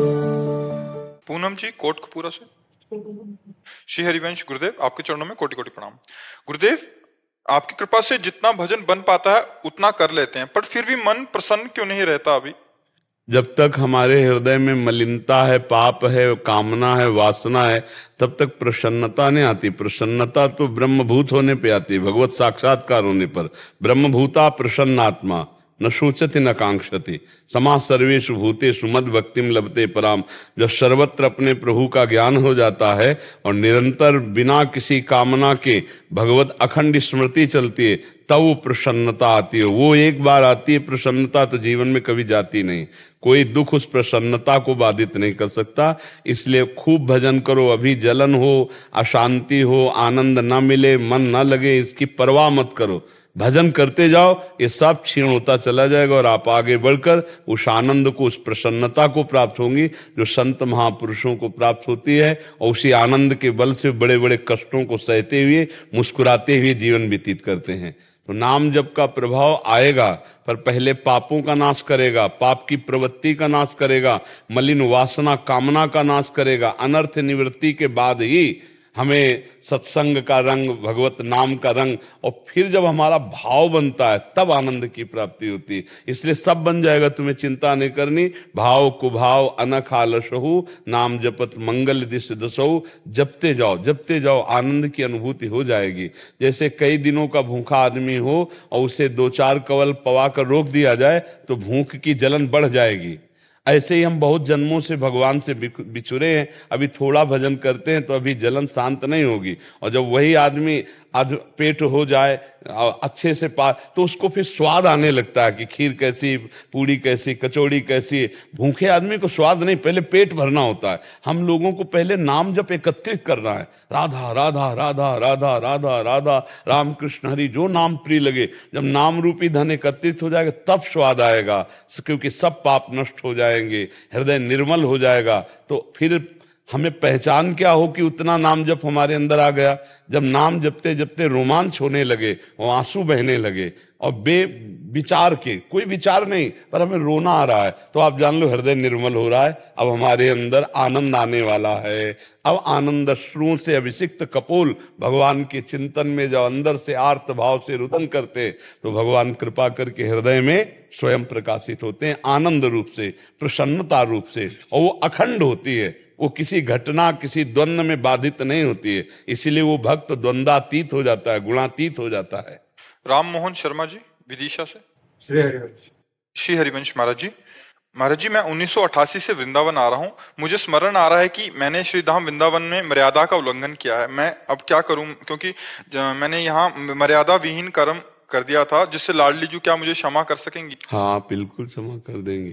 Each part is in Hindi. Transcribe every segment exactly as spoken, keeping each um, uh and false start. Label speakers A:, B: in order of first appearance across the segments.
A: पूनम जी कोटकपूरा से। श्री हरिवंश गुरुदेव, आपके चरणों में कोटि कोटि प्रणाम। गुरुदेव, आपकी कृपा से जितना भजन बन पाता है उतना कर लेते हैं, पर फिर भी मन प्रसन्न क्यों नहीं रहता अभी?
B: जब तक हमारे हृदय में मलिनता है, पाप है, कामना है, वासना है, तब तक प्रसन्नता नहीं आती। प्रसन्नता तो ब्रह्मभूत होने पे आती है, भगवत साक्षात्कार होने पर। ब्रह्मभूता प्रसन्नात्मा न शोचति न कांक्षति समा सर्वेषु भूतेषु मद भक्तिम लभते पराम। जब सर्वत्र अपने प्रभु का ज्ञान हो जाता है और निरंतर बिना किसी कामना के भगवत अखंड स्मृति चलती है, तब वो प्रसन्नता आती है। वो एक बार आती है प्रसन्नता, तो जीवन में कभी जाती नहीं। कोई दुख उस प्रसन्नता को बाधित नहीं कर सकता। इसलिए खूब भजन करो। अभी जलन हो, अशांति हो, आनंद ना मिले, मन ना लगे, इसकी परवाह मत करो। भजन करते जाओ, ये सब क्षीण होता चला जाएगा और आप आगे बढ़कर उस आनंद को, उस प्रसन्नता को प्राप्त होंगी जो संत महापुरुषों को प्राप्त होती है। और उसी आनंद के बल से बड़े बड़े कष्टों को सहते हुए, मुस्कुराते हुए जीवन व्यतीत करते हैं। तो नाम जप का प्रभाव आएगा, पर पहले पापों का नाश करेगा, पाप की प्रवृत्ति का नाश करेगा, मलिन वासना कामना का नाश करेगा। अनर्थ निवृत्ति के बाद ही हमें सत्संग का रंग, भगवत नाम का रंग, और फिर जब हमारा भाव बनता है तब आनंद की प्राप्ति होती है। इसलिए सब बन जाएगा, तुम्हें चिंता नहीं करनी। भाव कुभाव अनख आलसहु नाम जपत मंगल दिश दसहु। जपते जाओ, जपते जाओ, आनंद की अनुभूति हो जाएगी। जैसे कई दिनों का भूखा आदमी हो और उसे दो चार कवल पवा कर रोक दिया जाए तो भूख की जलन बढ़ जाएगी। ऐसे ही हम बहुत जन्मों से भगवान से बिछुरे हैं, अभी थोड़ा भजन करते हैं तो अभी जलन शांत नहीं होगी। और जब वही आदमी अध पेट हो जाए अच्छे से पा, तो उसको फिर स्वाद आने लगता है कि खीर कैसी, पूड़ी कैसी, कचौड़ी कैसी। भूखे आदमी को स्वाद नहीं, पहले पेट भरना होता है। हम लोगों को पहले नाम जप एकत्रित करना है। राधा राधा राधा राधा राधा राधा राम कृष्ण हरि, जो नाम प्रिय लगे। जब नाम रूपी धन एकत्रित हो जाएगा तब स्वाद आएगा, क्योंकि सब पाप नष्ट हो जाएंगे, हृदय निर्मल हो जाएगा। तो फिर हमें पहचान क्या हो कि उतना नाम जप हमारे अंदर आ गया। जब नाम जपते जपते रोमांच होने लगे और आंसू बहने लगे और बे विचार के, कोई विचार नहीं पर हमें रोना आ रहा है, तो आप जान लो हृदय निर्मल हो रहा है। अब हमारे अंदर आनंद आने वाला है। अब आनंद अश्रुओं से अभिषिक्त कपोल भगवान के चिंतन में जब अंदर से आर्त भाव से रुदन करते, तो भगवान कृपा करके हृदय में स्वयं प्रकाशित होते हैं, आनंद रूप से, प्रसन्नता रूप से। और वो अखंड होती है, वो किसी घटना, किसी द्वंद्व में बाधित नहीं होती है। इसीलिए वो भक्त द्वंद्वातीत हो जाता है, गुणातीत हो जाता है।
A: राम मोहन शर्मा जी विदिशा से।
C: श्री हरिवंश।
A: श्री हरिवंश महाराज जी। महाराज जी, मैं उन्नीस सौ अट्ठासी से वृंदावन आ रहा हूँ। मुझे स्मरण आ रहा है कि मैंने श्री धाम वृंदावन में मर्यादा का उल्लंघन किया है। मैं अब क्या करूं, क्योंकि मैंने यहाँ मर्यादा विहीन कर्म कर दिया था, जिससे लाडली जी क्या मुझे क्षमा कर सकेंगी?
B: हाँ, बिल्कुल क्षमा कर देंगे।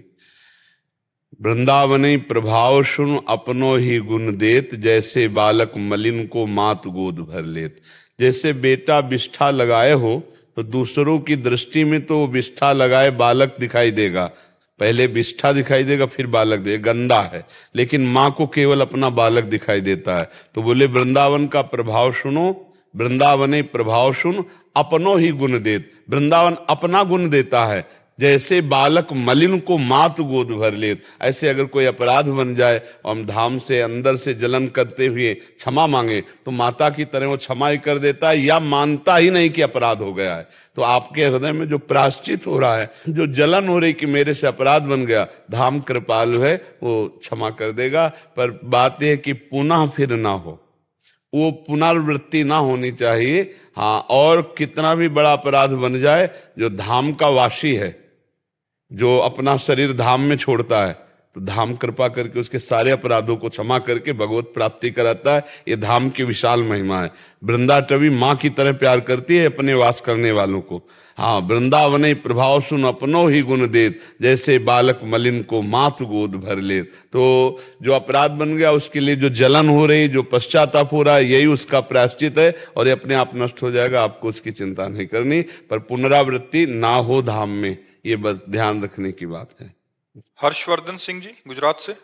B: वृंदावनी प्रभाव सुन अपनो ही गुण देत, जैसे बालक मलिन को मात गोद भर लेत। जैसे बेटा बिष्ठा लगाए हो तो दूसरों की दृष्टि में तो बिष्ठा लगाए बालक दिखाई देगा, पहले बिष्ठा दिखाई देगा फिर बालक देगा, गंदा है। लेकिन माँ को केवल अपना बालक दिखाई देता है। तो बोले वृंदावन का प्रभाव सुनो, वृंदावनी प्रभाव सुन अपनो ही गुण देत। वृंदावन अपना गुण देता है, जैसे बालक मलिन को मात गोद भर लेत। ऐसे अगर कोई अपराध बन जाए और हम धाम से अंदर से जलन करते हुए क्षमा मांगे, तो माता की तरह वो क्षमा ही कर देता है, या मानता ही नहीं कि अपराध हो गया है। तो आपके हृदय में जो प्रायश्चित हो रहा है, जो जलन हो रही कि मेरे से अपराध बन गया, धाम कृपालु है, वो क्षमा कर देगा। पर बात यह कि पुनः फिर ना हो, वो पुनरावृत्ति ना होनी चाहिए। हाँ, और कितना भी बड़ा अपराध बन जाए, जो धाम का वासी है, जो अपना शरीर धाम में छोड़ता है, तो धाम कृपा करके उसके सारे अपराधों को क्षमा करके भगवत प्राप्ति कराता है। ये धाम की विशाल महिमा है। वृंदाटवी माँ की तरह प्यार करती है अपने वास करने वालों को। हाँ, वृंदावने प्रभाव सुन अपनो ही गुण देत, जैसे बालक मलिन को मात गोद भर ले। तो जो अपराध बन गया उसके लिए जो जलन हो रही, जो पश्चाताप हो रहा है, यही उसका प्रायश्चित है और ये अपने आप नष्ट हो जाएगा। आपको उसकी चिंता नहीं करनी, पर पुनरावृत्ति ना हो धाम में, ये बस ध्यान रखने की बात है।
A: हर्षवर्धन सिंह जी गुजरात से।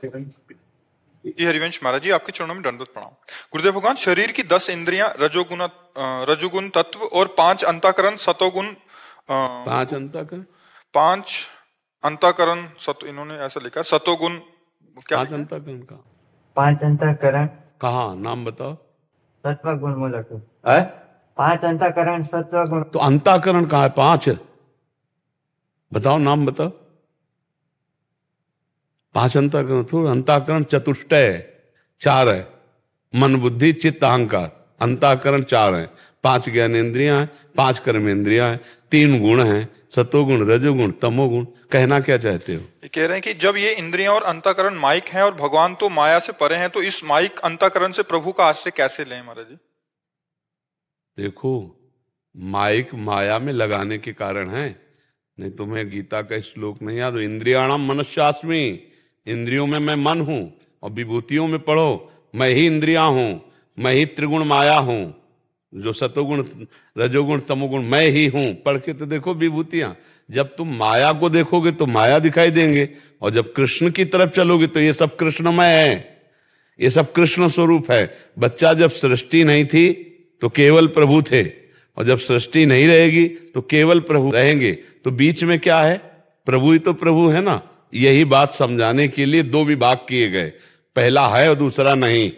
A: जी हरिवंश महाराज जी, आपके चरणों में दंडवत प्रणाम। गुरुदेव भगवान, शरीर की दस इंद्रियां, रजोगुण रजोगुण तत्व और पांच अंतःकरण सतोगुण,
B: पांच अंतःकरण
A: पांच अंतःकरण सतो, इन्होंने ऐसा लिखा, सतोगुण क्या
B: पांच
A: लिखा है?
B: अंतःकरण कहाँ?
C: पांच अंतःकरण
B: कहाँ नाम बताओ।
C: सत्व गुण मूलक
B: है
C: पांच अंतःकरण सत्व गुण।
B: तो अंतःकरण कहाँ है? पांच बताओ, नाम बताओ। पांच अंतःकरण थोड़ा, अंतःकरण चतुष्टय है, चार है। मन बुद्धि चित्त अहंकार, अंतःकरण चार है। पांच ज्ञानेंद्रियां हैं, पांच कर्मेंद्रियां हैं, तीन गुण हैं, सतोगुण रजोगुण तमोगुण। कहना क्या चाहते हो?
A: ये कह रहे हैं कि जब ये इंद्रियां और अंतःकरण माइक हैं और भगवान तो माया से परे हैं, तो इस माइक अंतःकरण से प्रभु का आश्रय कैसे लें महाराज जी?
B: देखो, माइक माया में लगाने के कारण है, नहीं तुम्हें गीता का श्लोक नहीं याद? इंद्रियाणाम मनस्यास्मि, इंद्रियों में मैं मन हूं। और विभूतियों में पढ़ो, मैं ही इंद्रिया हूं, मैं ही त्रिगुण माया हूं, जो सतोगुण रजोगुण तमोगुण मैं ही हूं। पढ़ के तो देखो विभूतियां। जब तुम माया को देखोगे तो माया दिखाई देंगे, और जब कृष्ण की तरफ चलोगे तो ये सब कृष्णमय है, ये सब कृष्ण स्वरूप है। बच्चा जब सृष्टि नहीं थी तो केवल प्रभु थे, और जब सृष्टि नहीं रहेगी तो केवल प्रभु रहेंगे। तो बीच में क्या है? प्रभु ही तो प्रभु है ना। यही बात समझाने के लिए दो विभाग किए गए, पहला है और दूसरा नहीं।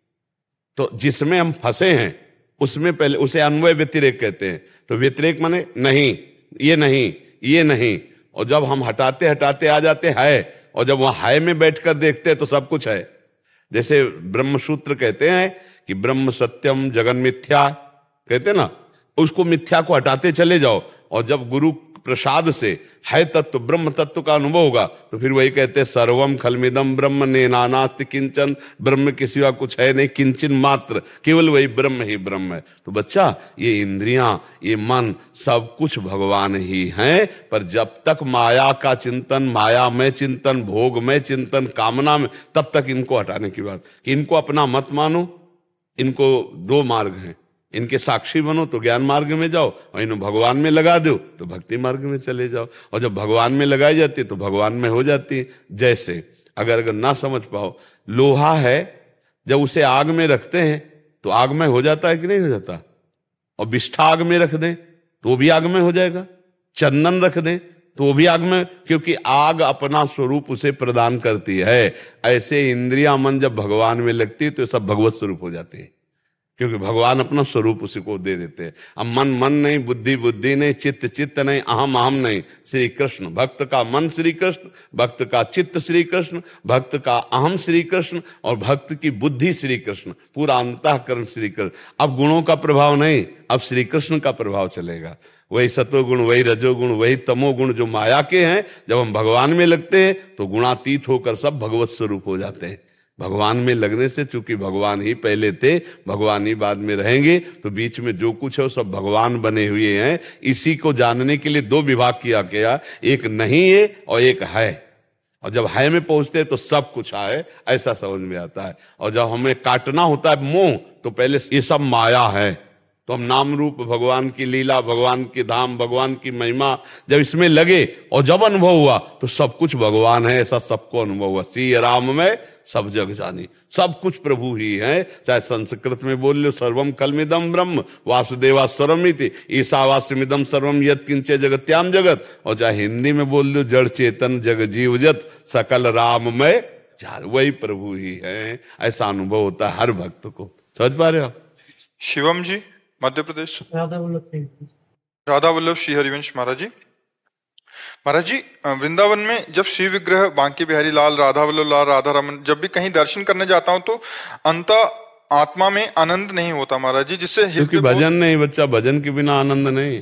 B: तो जिसमें हम फंसे हैं उसमें पहले उसे अन्वय व्यतिरेक कहते हैं। तो व्यतिरेक माने नहीं, ये नहीं, ये नहीं, और जब हम हटाते हटाते आ जाते है, और जब वहां है में बैठकर देखते हैं तो सब कुछ है। जैसे ब्रह्मसूत्र कहते हैं कि ब्रह्म सत्यम जगन मिथ्या, कहते ना, उसको मिथ्या को हटाते चले जाओ, और जब गुरु प्रसाद से है तत्व ब्रह्म तत्व का अनुभव होगा तो फिर वही कहते हैं सर्वम खलमिदम ब्रह्म ने नानास्ति किंचन, ब्रह्म के सिवा कुछ है नहीं, किंचन मात्र, केवल वही ब्रह्म ही ब्रह्म है। तो बच्चा, ये इंद्रियां, ये मन, सब कुछ भगवान ही हैं। पर जब तक माया का चिंतन, माया में चिंतन, भोग में चिंतन, कामना में, तब तक इनको हटाने की बात कि इनको अपना मत मानो। इनको दो मार्ग हैं, इनके साक्षी बनो तो ज्ञान मार्ग में जाओ, और इन्हें भगवान में लगा दो तो भक्ति मार्ग में चले जाओ। और जब भगवान में लगाई जाती है तो भगवान में हो जाती है। जैसे अगर अगर ना समझ पाओ, लोहा है, जब उसे आग में रखते हैं तो आग में हो जाता है कि नहीं हो जाता? और बिष्ठा आग में रख दें तो वो भी आग में हो जाएगा, चंदन रख दें तो वो भी आग में, क्योंकि आग अपना स्वरूप उसे प्रदान करती है। ऐसे इंद्रिया मन जब भगवान में लगती है तो सब भगवत स्वरूप हो जाते हैं, क्योंकि भगवान अपना स्वरूप उसी को दे देते हैं। अब मन मन नहीं, बुद्धि बुद्धि नहीं, चित्त चित्त नहीं, अहम अहम नहीं, श्री कृष्ण। भक्त का मन श्री कृष्ण, भक्त का चित्त श्री कृष्ण, भक्त का अहम श्री कृष्ण, और भक्त की बुद्धि श्री कृष्ण, पूरा अंतःकरण श्री कृष्ण। अब गुणों का प्रभाव नहीं, अब श्री कृष्ण का प्रभाव चलेगा। वही सतोगुण, वही रजोगुण, वही तमोगुण जो माया के हैं, जब हम भगवान में लगते हैं तो गुणातीत होकर सब भगवत स्वरूप हो जाते हैं। भगवान में लगने से, चूंकि भगवान ही पहले थे, भगवान ही बाद में रहेंगे, तो बीच में जो कुछ है वो सब भगवान बने हुए हैं। इसी को जानने के लिए दो विभाग किया गया, एक नहीं है और एक है। और जब है में पहुंचते हैं तो सब कुछ है, ऐसा समझ में आता है। और जब हमें काटना होता है मोह, तो पहले ये सब माया है, तो हम नाम रूप, भगवान की लीला, भगवान की धाम, भगवान की महिमा जब इसमें लगे और जब अनुभव हुआ तो सब कुछ भगवान है, ऐसा सबको अनुभव हुआ। सी राम में सब जग जानी, सब कुछ प्रभु ही है। चाहे संस्कृत में बोल लो सर्वम कलमिदम ब्रह्म वासुदेवा स्वरमिति ईशावास्यमिदम सर्वम यत् किंचे जगत्याम जगत, और चाहे हिंदी में बोल लो जड़ चेतन जग जीव जत सकल राम में जाल, वही प्रभु ही है। ऐसा अनुभव होता है हर भक्त को। समझ पा रहे हो?
A: शिवम जी, मध्य प्रदेश।
C: राधा वल्लभ
A: राधा वल्लभ श्री हरिवंश महाराज जी। महाराज जी, वृंदावन में जब शिव विग्रह, बांके बिहारी लाल, राधा वल्लभ लाल, राधा रमन, जब भी कहीं दर्शन करने जाता हूं तो अंत आत्मा में आनंद नहीं होता महाराज जी, जिससे
B: क्योंकि भजन नहीं बच्चा, भजन के बिना आनंद नहीं।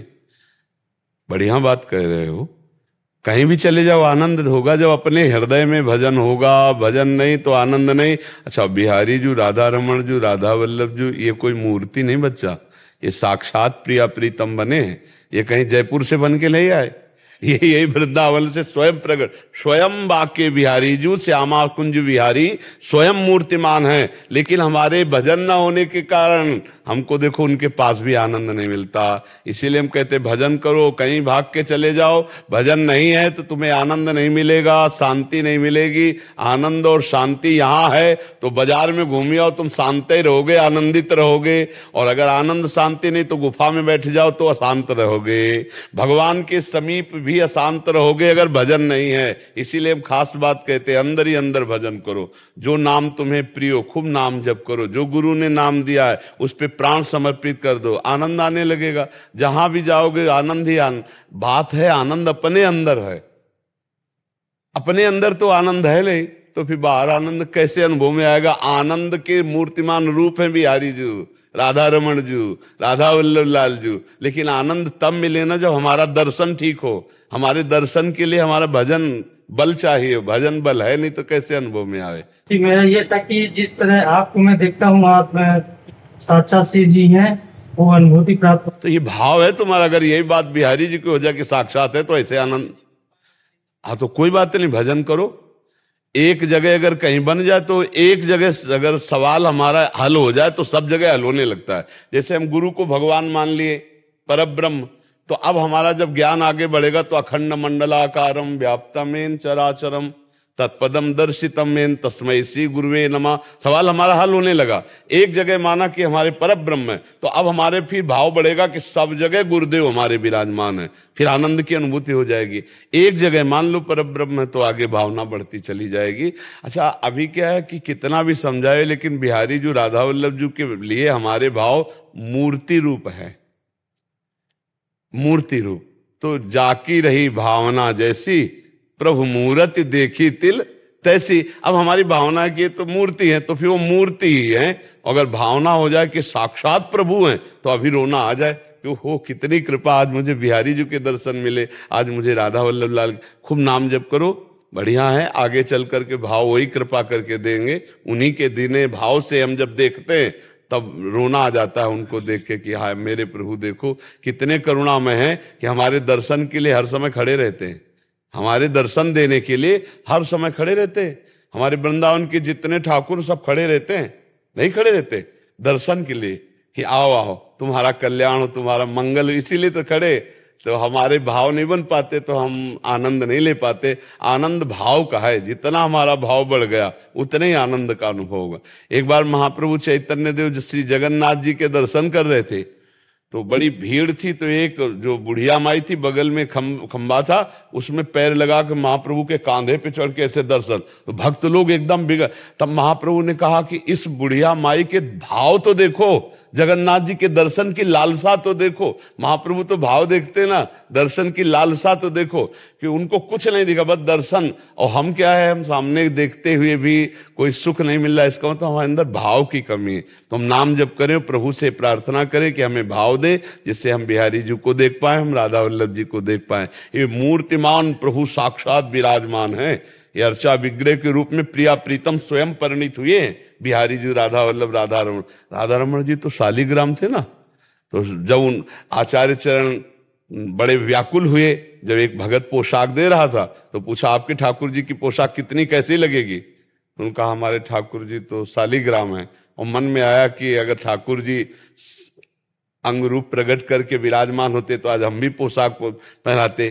B: बढ़िया बात कह रहे हो। कहीं भी चले जाओ आनंद होगा जब अपने हृदय में भजन होगा, भजन नहीं तो आनंद नहीं। अच्छा, बिहारी जी, राधा रमन जी, राधा वल्लभ जी, ये कोई मूर्ति नहीं बच्चा, ये साक्षात प्रिया प्रीतम बने हैं। ये कहीं जयपुर से बन के नहीं आए, ये यही वृंदावन से स्वयं प्रकट, स्वयं बाके बिहारी जू श्यामा कुंज बिहारी स्वयं मूर्तिमान है। लेकिन हमारे भजन न होने के कारण हमको देखो उनके पास भी आनंद नहीं मिलता। इसीलिए हम कहते भजन करो, कहीं भाग के चले जाओ, भजन नहीं है तो तुम्हें आनंद नहीं मिलेगा, शांति नहीं मिलेगी। आनंद और शांति यहाँ है तो बाजार में घूम आओ, तुम शांत ही रहोगे, आनंदित रहोगे। और अगर आनंद शांति नहीं तो गुफा में बैठ जाओ तो अशांत रहोगे। भगवान के समीप भी अशांत रहोगे अगर भजन नहीं है। इसीलिए हम खास बात कहते हैं, अंदर ही अंदर भजन करो। जो नाम तुम्हें प्रिय हो खूब नाम जप करो, जो गुरु ने नाम दिया है उस पे प्राण समर्पित कर दो, आनंद आने लगेगा। जहां भी जाओगे आनंद ही आनंद। बात है आनंद अपने अंदर है, अपने अंदर तो आनंद है नहीं तो फिर बाहर आनंद कैसे अनुभव में आएगा। आनंद के मूर्तिमान रूप हैं बिहारी जी, राधा रमण जी, राधा वल्लभ लाल जी। लेकिन आनंद तब मिले ना जब हमारा दर्शन ठीक हो। हमारे दर्शन के लिए हमारा भजन बल चाहिए, भजन बल है नहीं तो कैसे अनुभव में आवे।
D: ठीक, मेरा ये था कि जिस तरह आपको मैं देखता हूँ आप साक्षात श्री जी हैं, वो अनुभूति प्राप्त।
B: तो ये भाव है तुम्हारा। अगर यही बात बिहारी जी की हो जाए कि साक्षात है तो ऐसे आनंद, हाँ तो कोई बात नहीं, भजन करो। एक जगह अगर कहीं बन जाए तो एक जगह अगर सवाल हमारा हल हो जाए तो सब जगह हल होने लगता है। जैसे हम गुरु को भगवान मान लिए, परब्रह्म, तो अब हमारा जब ज्ञान आगे बढ़ेगा तो अखंड मंडलाकारम व्याप्तमेन चराचरम तत्पदम दर्शितमेन तस्मै श्री गुरुवे नमः, सवाल हमारा हल होने लगा। एक जगह माना कि हमारे परब्रह्म है तो अब हमारे फिर भाव बढ़ेगा कि सब जगह गुरुदेव हमारे विराजमान है, फिर आनंद की अनुभूति हो जाएगी। एक जगह मान लो परब्रह्म है तो आगे भावना बढ़ती चली जाएगी। अच्छा, अभी क्या है कि कितना भी समझाए लेकिन बिहारी जी राधा वल्लभ जी के लिए हमारे भाव मूर्ति रूप है, मूर्ति रूप। तो जाकी रही भावना जैसी, प्रभु मूर्ति देखी तिल तैसी। अब हमारी भावना की तो मूर्ति है तो फिर वो मूर्ति ही है। अगर भावना हो जाए कि साक्षात प्रभु हैं तो अभी रोना आ जाए कि हो कितनी कृपा, आज मुझे बिहारी जी के दर्शन मिले, आज मुझे राधा वल्लभ लाल। खूब नाम जप करो, बढ़िया है। आगे चल करके भाव वही कृपा करके देंगे। उन्हीं के दीने भाव से हम जब देखते हैं तब रोना आ जाता है उनको देख के कि हाय मेरे प्रभु देखो कितने करुणामय हैं कि हमारे दर्शन के लिए हर समय खड़े रहते हैं, हमारे दर्शन देने के लिए हर समय खड़े रहते हैं। हमारे वृंदावन के जितने ठाकुर सब खड़े रहते हैं, नहीं खड़े रहते दर्शन के लिए कि आओ आओ तुम्हारा कल्याण हो, तुम्हारा मंगल, इसीलिए तो खड़े। तो हमारे भाव नहीं बन पाते तो हम आनंद नहीं ले पाते। आनंद भाव का है, जितना हमारा भाव बढ़ गया उतने ही आनंद का अनुभव होगा। एक बार महाप्रभु चैतन्य देव श्री जगन्नाथ जी के दर्शन कर रहे थे तो बड़ी भीड़ थी, तो एक जो बुढ़िया माई थी बगल में खम खंबा था, उसमें पैर लगा के महाप्रभु के कांधे पे चढ़ के ऐसे दर्शन। तो भक्त लोग एकदम बिगड़। तब महाप्रभु ने कहा कि इस बुढ़िया माई के भाव तो देखो, जगन्नाथ जी के दर्शन की लालसा तो देखो। महाप्रभु तो भाव देखते ना, दर्शन की लालसा तो देखो कि उनको कुछ नहीं दिखा, बस दर्शन। और हम क्या है, हम सामने देखते हुए भी कोई सुख नहीं मिल रहा, इसका मतलब हमारे अंदर भाव की कमी है। तो हम नाम जप करें, प्रभु से प्रार्थना करें कि हमें भाव दे, जिससे हम बिहारी जी को देख पाए, हम राधा वल्लभ जी को देख पाए। ये मूर्तिमान प्रभु साक्षात विराजमान है। ये अर्चा विग्रह के रूप में प्रिया प्रीतम स्वयं परिणित हुए बिहारी जी, राधा वल्लभ, राधा रमण। राधा रमण जी तो शालिग्राम थे ना, तो जब उन आचार्य चरण बड़े व्याकुल हुए, जब एक भगत पोशाक दे रहा था तो पूछा आपके ठाकुर जी की पोशाक कितनी कैसी लगेगी? उन्होंने कहा हमारे ठाकुर जी तो शालिग्राम है। और मन में आया कि अगर ठाकुर जी अंग रूप प्रकट करके विराजमान होते तो आज हम भी पोशाक पहनाते।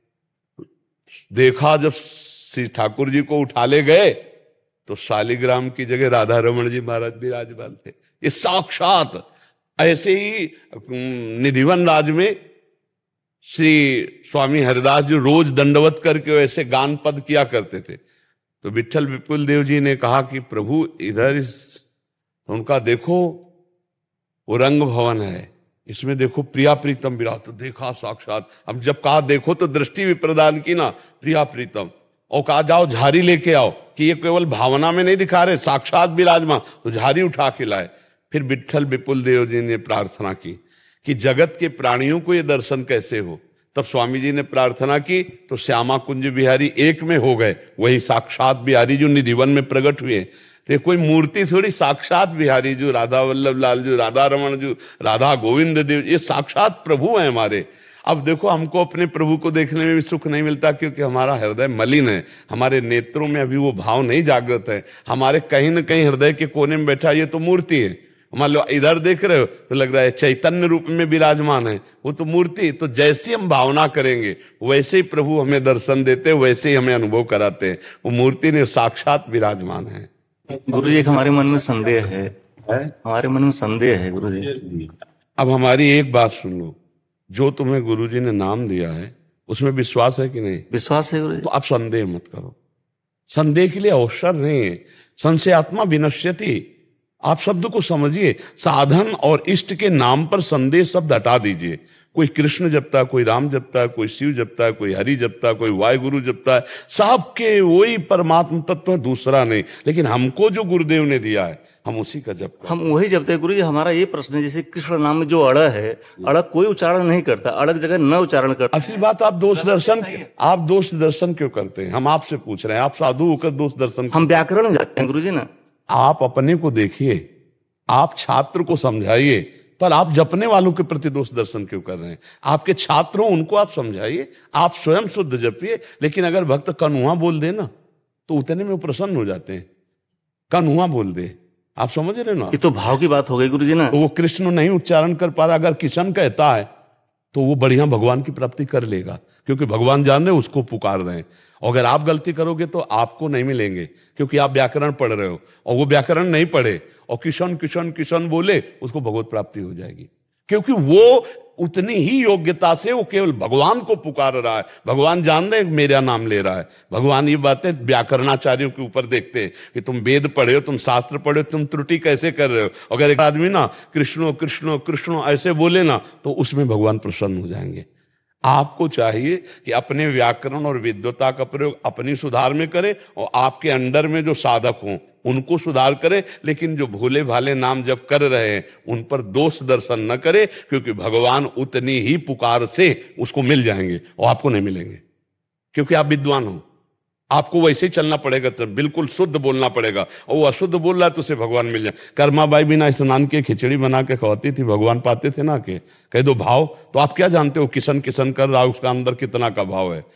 B: देखा जब श्री ठाकुर जी को उठा ले गए तो शालिग्राम की जगह राधा रमण जी महाराज विराजमान थे। ये साक्षात। ऐसे ही निधिवन राज में श्री स्वामी हरिदास जी रोज दंडवत करके ऐसे गान पद किया करते थे। तो विठल विपुल देव जी ने कहा कि प्रभु इधर इस, तो उनका देखो वो रंग भवन है, इसमें देखो प्रिया प्रीतम विराट। तो देखा साक्षात। अब जब कहा देखो तो दृष्टि भी प्रदान की ना, प्रिया प्रीतम। और कहा जाओ झाड़ी लेके आओ, कि ये केवल भावना में नहीं दिखा रहे, साक्षात विराजमान। तो झाड़ी उठा के लाए। फिर विठल विपुल देव जी ने प्रार्थना की कि जगत के प्राणियों को ये दर्शन कैसे हो। तब स्वामी जी ने प्रार्थना की तो श्यामा कुंज बिहारी एक में हो गए, वही साक्षात बिहारी जो निधिवन में प्रकट हुए। तो कोई मूर्ति थोड़ी, साक्षात बिहारी जो, राधा वल्लभ लाल जो, राधा रमण जो, राधा गोविंद देव, ये साक्षात प्रभु हैं हमारे। अब देखो हमको अपने प्रभु को देखने में भी सुख नहीं मिलता क्योंकि हमारा हृदय मलिन है, हमारे नेत्रों में अभी वो भाव नहीं जागृत है। हमारे कहीं न कहीं हृदय के कोने में बैठा ये तो मूर्ति है, मान लो इधर देख रहे हो तो लग रहा है चैतन्य रूप में विराजमान है, वो तो मूर्ति। तो जैसी हम भावना करेंगे वैसे ही प्रभु हमें दर्शन देते हैं, वैसे ही हमें अनुभव कराते हैं। वो मूर्ति ने साक्षात विराजमान है।
E: गुरु जी, एक हमारे मन में संदेह है, हमारे मन में संदेह है गुरु जी।
B: अब हमारी एक बात सुन लो, जो तुम्हें गुरु जी ने नाम दिया है उसमें विश्वास है कि नहीं?
E: विश्वास है गुरु जी।
B: तो आप संदेह मत करो, संदेह के लिए अवसर नहीं है। संशयात्मा विनश्यति, आप शब्द को समझिए। साधन और इष्ट के नाम पर संदेह शब्द हटा दीजिए। कोई कृष्ण जपता है, कोई राम जपता है, कोई शिव जपता है, कोई हरि जपता है, कोई वाहिगुरु जपता है, सबके वही परमात्म तत्व, दूसरा नहीं। लेकिन हमको जो गुरुदेव ने दिया है हम उसी का जप करते हैं।
E: हम वही जपते हैं गुरु जी। हमारा ये प्रश्न है, जैसे कृष्ण नाम में जो अड़ है, अड़ कोई उच्चारण नहीं करता, अलग जगह न उच्चारण करता।
B: असली बात, आप दोष दर्शन आप दोष दर्शन क्यों करते हैं? हम आपसे पूछ रहे हैं, आप साधु होकर दोष दर्शन।
E: हम व्याकरण जाते हैं गुरु जी ना।
B: आप अपने को देखिए, आप छात्र को समझाइए, पर आप जपने वालों के प्रति दोष दर्शन क्यों कर रहे हैं? आपके छात्र हो, उनको आप समझाइए, आप स्वयं शुद्ध जपिए। लेकिन अगर भक्त कन्हुआ बोल दे ना तो उतने में प्रसन्न हो जाते हैं। कन्हुआ बोल दे, आप समझ रहे ना?
E: ये तो भाव की बात हो गई गुरु जी ना।
B: तो वो कृष्ण नहीं उच्चारण कर पा रहा, अगर किशन कहता है तो वो बढ़िया भगवान की प्राप्ति कर लेगा, क्योंकि भगवान जान रहे उसको पुकार रहे हैं। और अगर आप गलती करोगे तो आपको नहीं मिलेंगे, क्योंकि आप व्याकरण पढ़ रहे हो और वो व्याकरण नहीं पढ़े और किशन किशन किशन बोले, उसको भगवत प्राप्ति हो जाएगी। क्योंकि वो उतनी ही योग्यता से वो केवल भगवान को पुकार रहा है। भगवान जान रहे मेरा नाम ले रहा है। भगवान ये बातें व्याकरणाचार्यों के ऊपर देखते हैं कि तुम वेद पढ़े हो, तुम शास्त्र पढ़े हो, तुम त्रुटि कैसे कर रहे हो। अगर एक आदमी ना कृष्णो कृष्णो कृष्णो ऐसे बोले ना तो उसमें भगवान प्रसन्न हो जाएंगे। आपको चाहिए कि अपने व्याकरण और विद्वता का प्रयोग अपनी सुधार में करे और आपके अंडर में जो साधक हों उनको सुधार करे। लेकिन जो भोले भाले नाम जब कर रहे हैं उन पर दोष दर्शन न करे, क्योंकि भगवान उतनी ही पुकार से उसको मिल जाएंगे और आपको नहीं मिलेंगे, क्योंकि आप विद्वान हो। आपको वैसे ही चलना पड़ेगा, तो बिल्कुल शुद्ध बोलना पड़ेगा। और वो अशुद्ध बोल रहा है तो उसे भगवान मिल जाए। कर्माबाई बिना स्नान के खिचड़ी बना के खवाती थी, भगवान पाते थे ना के कह दो भाव। तो आप क्या जानते हो किशन किशन कर रहा, उसका अंदर कितना का भाव है?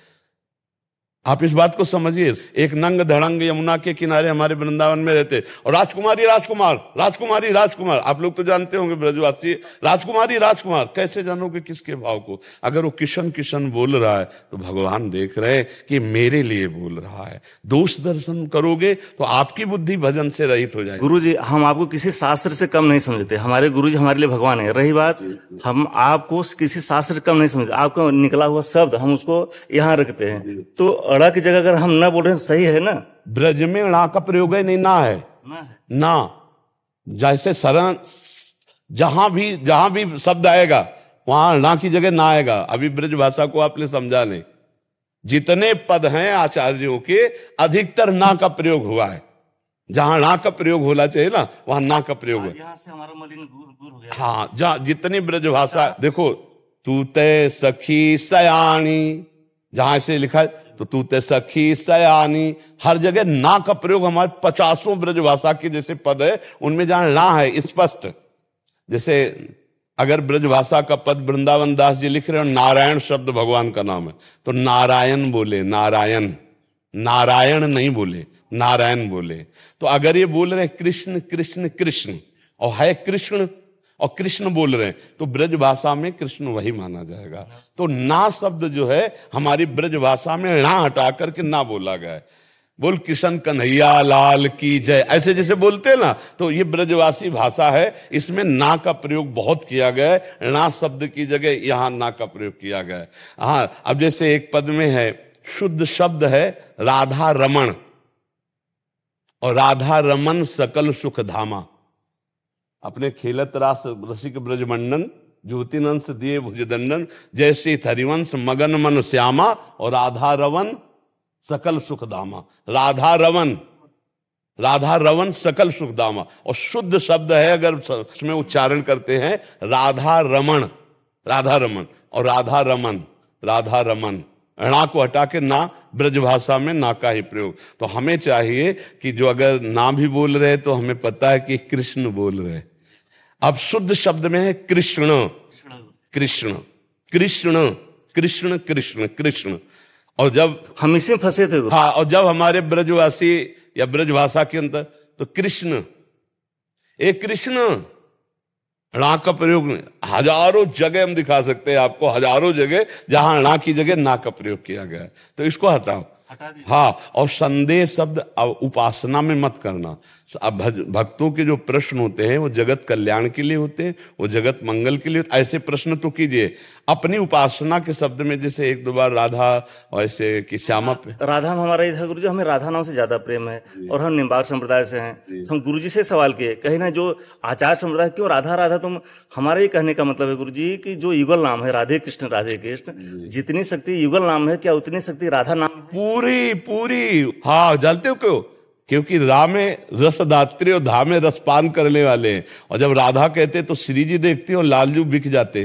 B: आप इस बात को समझिए। एक नंग धड़ंग यमुना के किनारे हमारे वृंदावन में रहते और राजकुमारी राजकुमार राजकुमारी राजकुमार, आप लोग तो जानते होंगे ब्रजवासी, राजकुमारी राजकुमार। कैसे जानोगे किसके भाव को? अगर वो किशन किशन बोल रहा है तो भगवान देख रहे हैं कि मेरे लिए बोल रहा है। दोष दर्शन करोगे तो आपकी बुद्धि भजन से रहित हो जाएगी।
E: गुरु जी, हम आपको किसी शास्त्र से कम नहीं समझते। हमारे गुरु जी हमारे लिए भगवान है। रही बात, हम आपको किसी शास्त्र से कम नहीं समझते। आपका निकला हुआ शब्द हम उसको यहाँ रखते हैं। तो अड़ा की जगह अगर हम ना बोल रहे हैं, सही है ना?
B: ब्रज में णा का प्रयोग है, नहीं ना है
E: ना है।
B: ना। जैसे शरण, जहां भी जहां भी शब्द आएगा वहां णा की जगह ना आएगा। अभी ब्रज भाषा को आपने समझा नहीं। जितने पद हैं आचार्यों के, अधिकतर ना का प्रयोग हुआ है। जहां णा का प्रयोग होना चाहिए ना वहां ना का प्रयोग है।
E: यहाँ से हमारा मलिन दूर हो गया।
B: हाँ, जहां जितनी ब्रज भाषा देखो, तू ते सखी सयानी, जहां से लिखा है तो तू ते सखी सयानी, हर जगह ना का प्रयोग। हमारे पचासों ब्रज भाषा के जैसे पद है उनमें जहां ना है स्पष्ट। जैसे अगर ब्रज भाषा का पद वृंदावन दास जी लिख रहे हो, नारायण शब्द भगवान का नाम है, तो नारायण बोले, नारायण, नारायण नहीं बोले, नारायण बोले। तो अगर ये बोल रहे कृष्ण कृष्ण कृष्ण और है कृष्ण और कृष्ण बोल रहे हैं तो ब्रज भाषा में कृष्ण वही माना जाएगा। तो ना शब्द जो है हमारी ब्रज भाषा में ना हटा करके ना बोला गया है। बोल कृष्ण कन्हैया लाल की जय, ऐसे जैसे बोलते हैं ना, तो ये ब्रजवासी भाषा है। इसमें ना का प्रयोग बहुत किया गया है। ना शब्द की जगह यहां ना का प्रयोग किया गया है। हाँ, अब जैसे एक पद में है शुद्ध शब्द है राधा रमण, और राधा रमन सकल सुख धामा। अपने खेलत रास रसिक ब्रजमंडन, ज्योतिनंस दिए भुजदंडन, जैसे हरिवंश मगन मन श्यामा, और राधा रवन सकल सुख धामा। राधा रवन, राधा रवन सकल सुख धामा। और शुद्ध शब्द है अगर उसमें उच्चारण करते हैं राधा रमण, राधा रमन और राधा रमन, राधा रमन। णा को हटा के ना, ब्रज भाषा में ना का ही प्रयोग। तो हमें चाहिए कि जो अगर ना भी बोल रहे तो हमें पता है कि कृष्ण बोल रहे। अब शुद्ध शब्द में है कृष्ण, कृष्ण कृष्ण कृष्ण कृष्ण कृष्ण। और जब
E: हम इसी में फंसे थे।
B: हाँ, और जब हमारे ब्रजवासी या ब्रज भाषा के अंदर तो कृष्ण, एक कृष्ण णा का प्रयोग नहीं, हजारों जगह हम दिखा सकते हैं आपको, हजारों जगह जहां णा की जगह ना का प्रयोग किया गया है, तो इसको हटाओ। हाँ, और संदेह शब्द उपासना में मत करना। अब भक्तों के जो प्रश्न होते हैं वो जगत कल्याण के लिए होते हैं, वो जगत मंगल के लिए। ऐसे प्रश्न तो कीजिए अपनी उपासना के शब्द में, जैसे एक दो बार राधा और ऐसे कि श्यामा पे।
E: राधा में हमारा इधर गुरुजी, हमें राधा नाम से ज्यादा प्रेम है और हम निम्बार्क संप्रदाय से हैं। तो हम गुरुजी से सवाल किए, कहीं ना जो आचार्य संप्रदाय क्यों राधा राधा, तुम हमारे ये कहने का मतलब है गुरुजी कि जो युगल नाम है राधे कृष्ण राधे कृष्ण, जितनी शक्ति युगल नाम है क्या उतनी शक्ति राधा नाम है?
B: पूरी पूरी। हाँ, जानते हो क्यों? क्योंकि रा में रसदात्री और धा में रसपान करने वाले हैं। और जब राधा कहते तो श्री जी देखते और लालजू बिक जाते,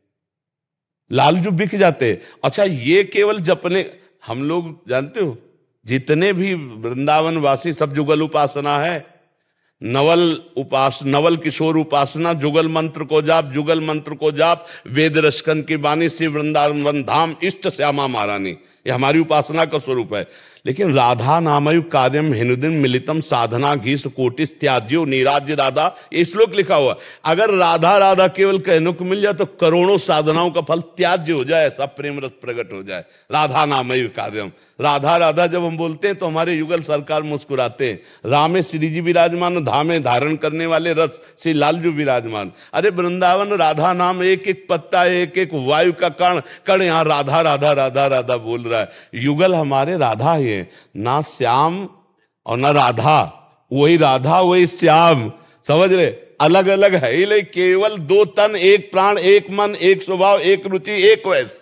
B: लालजू बिक जाते। अच्छा, ये केवल जपने, हम लोग जानते हो जितने भी वृंदावन वासी सब जुगल उपासना है। नवल उपास नवल किशोर उपासना, जुगल मंत्र को जाप, जुगल मंत्र को जाप, वेद रसकन की बानी, श्री वृंदावन धाम, इष्ट श्यामा महारानी, ये हमारी उपासना का स्वरूप है। लेकिन राधा नामयु कार्यम हिनुदिन मिलितम साधना घीस कोटिस त्याज्यो निराज्य राधा, ये श्लोक लिखा हुआ। अगर राधा राधा केवल कहने को मिल जाए तो करोड़ों साधनाओं का फल त्याज्य हो जाए, सब प्रेम रस प्रकट हो जाए। राधा नामयु कार्यम, राधा राधा जब हम बोलते हैं तो हमारे युगल सरकार मुस्कुराते हैं। रामे श्री जी विराजमान, धामे धारण करने वाले रस श्री लालजू विराजमान। अरे वृंदावन राधा नाम, एक एक पत्ता, एक एक वायु का कण कण यहाँ राधा राधा राधा राधा बोल रहा है। युगल हमारे राधा ही है, ना श्याम और ना राधा, वही राधा वही श्याम, समझ रहे? अलग अलग है ही नहीं, केवल दो तन, एक प्राण, एक मन, एक स्वभाव, एक रुचि, एक वैस।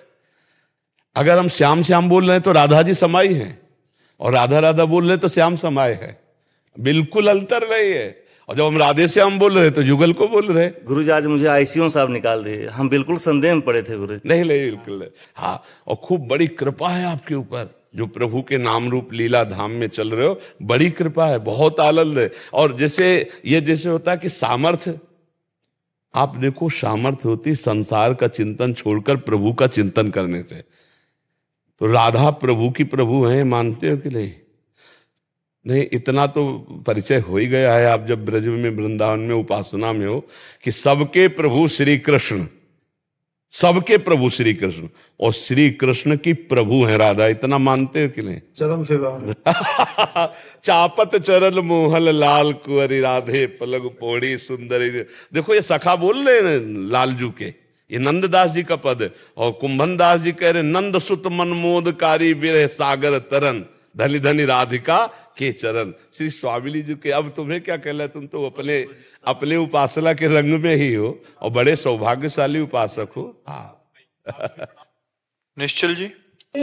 B: अगर हम श्याम श्याम बोल रहे हैं तो राधा जी समाई है, और राधा राधा बोल रहे हैं तो श्याम समाये है, बिल्कुल अंतर नहीं है। और जब हम राधे श्याम बोल रहे तो युगल को बोल रहे।
E: गुरु जी आज मुझे आईसीयू साहब निकाल दिए, हम बिल्कुल संदेह में पड़े थे गुरु।
B: नहीं नहीं, बिल्कुल नहीं। हाँ, और खूब बड़ी कृपा है आपके ऊपर, जो प्रभु के नाम रूप लीला धाम में चल रहे हो, बड़ी कृपा है, बहुत आनंद है। और जैसे ये जैसे होता है कि सामर्थ्य, आप देखो सामर्थ्य होती संसार का चिंतन छोड़कर प्रभु का चिंतन करने से। तो राधा प्रभु की प्रभु हैं, मानते हो कि नहीं? नहीं, इतना तो परिचय हो ही गया है। आप जब ब्रज में वृंदावन में उपासना में हो कि सबके प्रभु श्री कृष्ण, सबके प्रभु श्री कृष्ण, और श्री कृष्ण की प्रभु है राधा, इतना मानते हो कि नहीं?
F: चरण सेवा
B: चापत चरण मोहल लाल कुंवरी राधे पलग पोड़ी सुंदरी। देखो ये सखा बोल रहे हैं लालजू के, ये नंददास जी का पद है। और कुंभन दास जी कह रहे नंद सुत मनमोदकारी विरह सागर तरन, धनी धनी राधिका के चरण। श्री स्वामी जी के, अब तुम्हें क्या कहला, तुम तो अपने अपने उपासना के रंग में ही हो और बड़े सौभाग्यशाली उपासक हो। हाँ
A: निश्चल जी,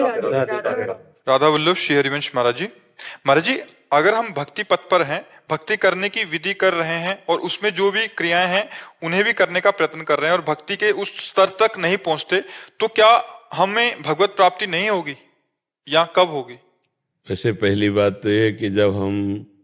A: राधा वल्लभ श्री हरिवंश महाराज जी। महाराज जी, अगर हम भक्ति पथ पर हैं, भक्ति करने की विधि कर रहे हैं और उसमें जो भी क्रियाएं हैं उन्हें भी करने का प्रयत्न कर रहे हैं और भक्ति के उस स्तर तक नहीं पहुंचते, तो क्या हमें भगवत प्राप्ति नहीं होगी या कब होगी?
B: वैसे पहली बात तो ये कि जब हम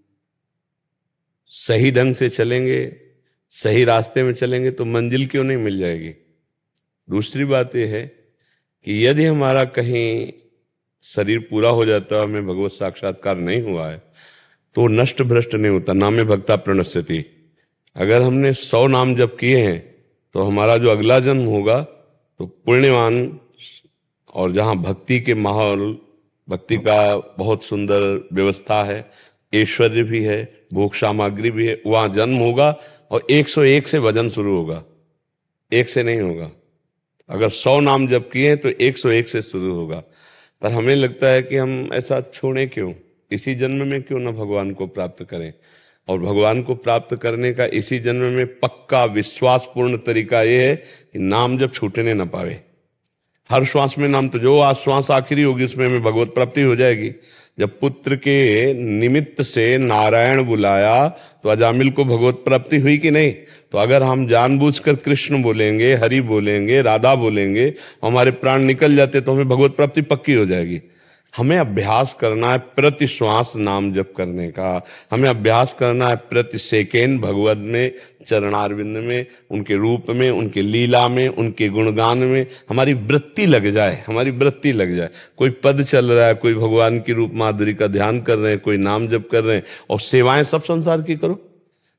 B: सही ढंग से चलेंगे, सही रास्ते में चलेंगे तो मंजिल क्यों नहीं मिल जाएगी। दूसरी बात यह है कि यदि हमारा कहीं शरीर पूरा हो जाता है, हमें भगवत साक्षात्कार नहीं हुआ है, तो नष्ट भ्रष्ट नहीं होता, नामे भक्ता प्रणश्यति। अगर हमने सौ नाम जप किए हैं तो हमारा जो अगला जन्म होगा तो पुण्यवान, और जहाँ भक्ति के माहौल, भक्ति का बहुत सुंदर व्यवस्था है, ऐश्वर्य भी है, भोग सामग्री भी है, वहाँ जन्म होगा और एक सौ एक से भजन शुरू होगा, एक से नहीं होगा। अगर सौ नाम जप किए हैं तो एक सौ एक से शुरू होगा। पर हमें लगता है कि हम ऐसा छोड़ें क्यों, इसी जन्म में क्यों ना भगवान को प्राप्त करें। और भगवान को प्राप्त करने का इसी जन्म में पक्का विश्वासपूर्ण तरीका यह है कि नाम जब छूटने ना पावे। हर श्वास में नाम, तो जो आज श्वास आखिरी होगी उसमें हमें भगवत प्राप्ति हो जाएगी। जब पुत्र के निमित्त से नारायण बुलाया तो अजामिल को भगवत प्राप्ति हुई कि नहीं? तो अगर हम जानबूझकर कृष्ण बोलेंगे, हरि बोलेंगे, राधा बोलेंगे, हमारे प्राण निकल जाते तो हमें भगवत प्राप्ति पक्की हो जाएगी। हमें अभ्यास करना है प्रति श्वास नाम जप करने का, हमें अभ्यास करना है प्रति सेकेंड भगवत में, चरणारविंद में, उनके रूप में, उनके लीला में, उनके गुणगान में हमारी वृत्ति लग जाए, हमारी वृत्ति लग जाए। कोई पद चल रहा है, कोई भगवान की रूप माधुरी का ध्यान कर रहे हैं, कोई नाम जप कर रहे हैं, और सेवाएं सब संसार की करो,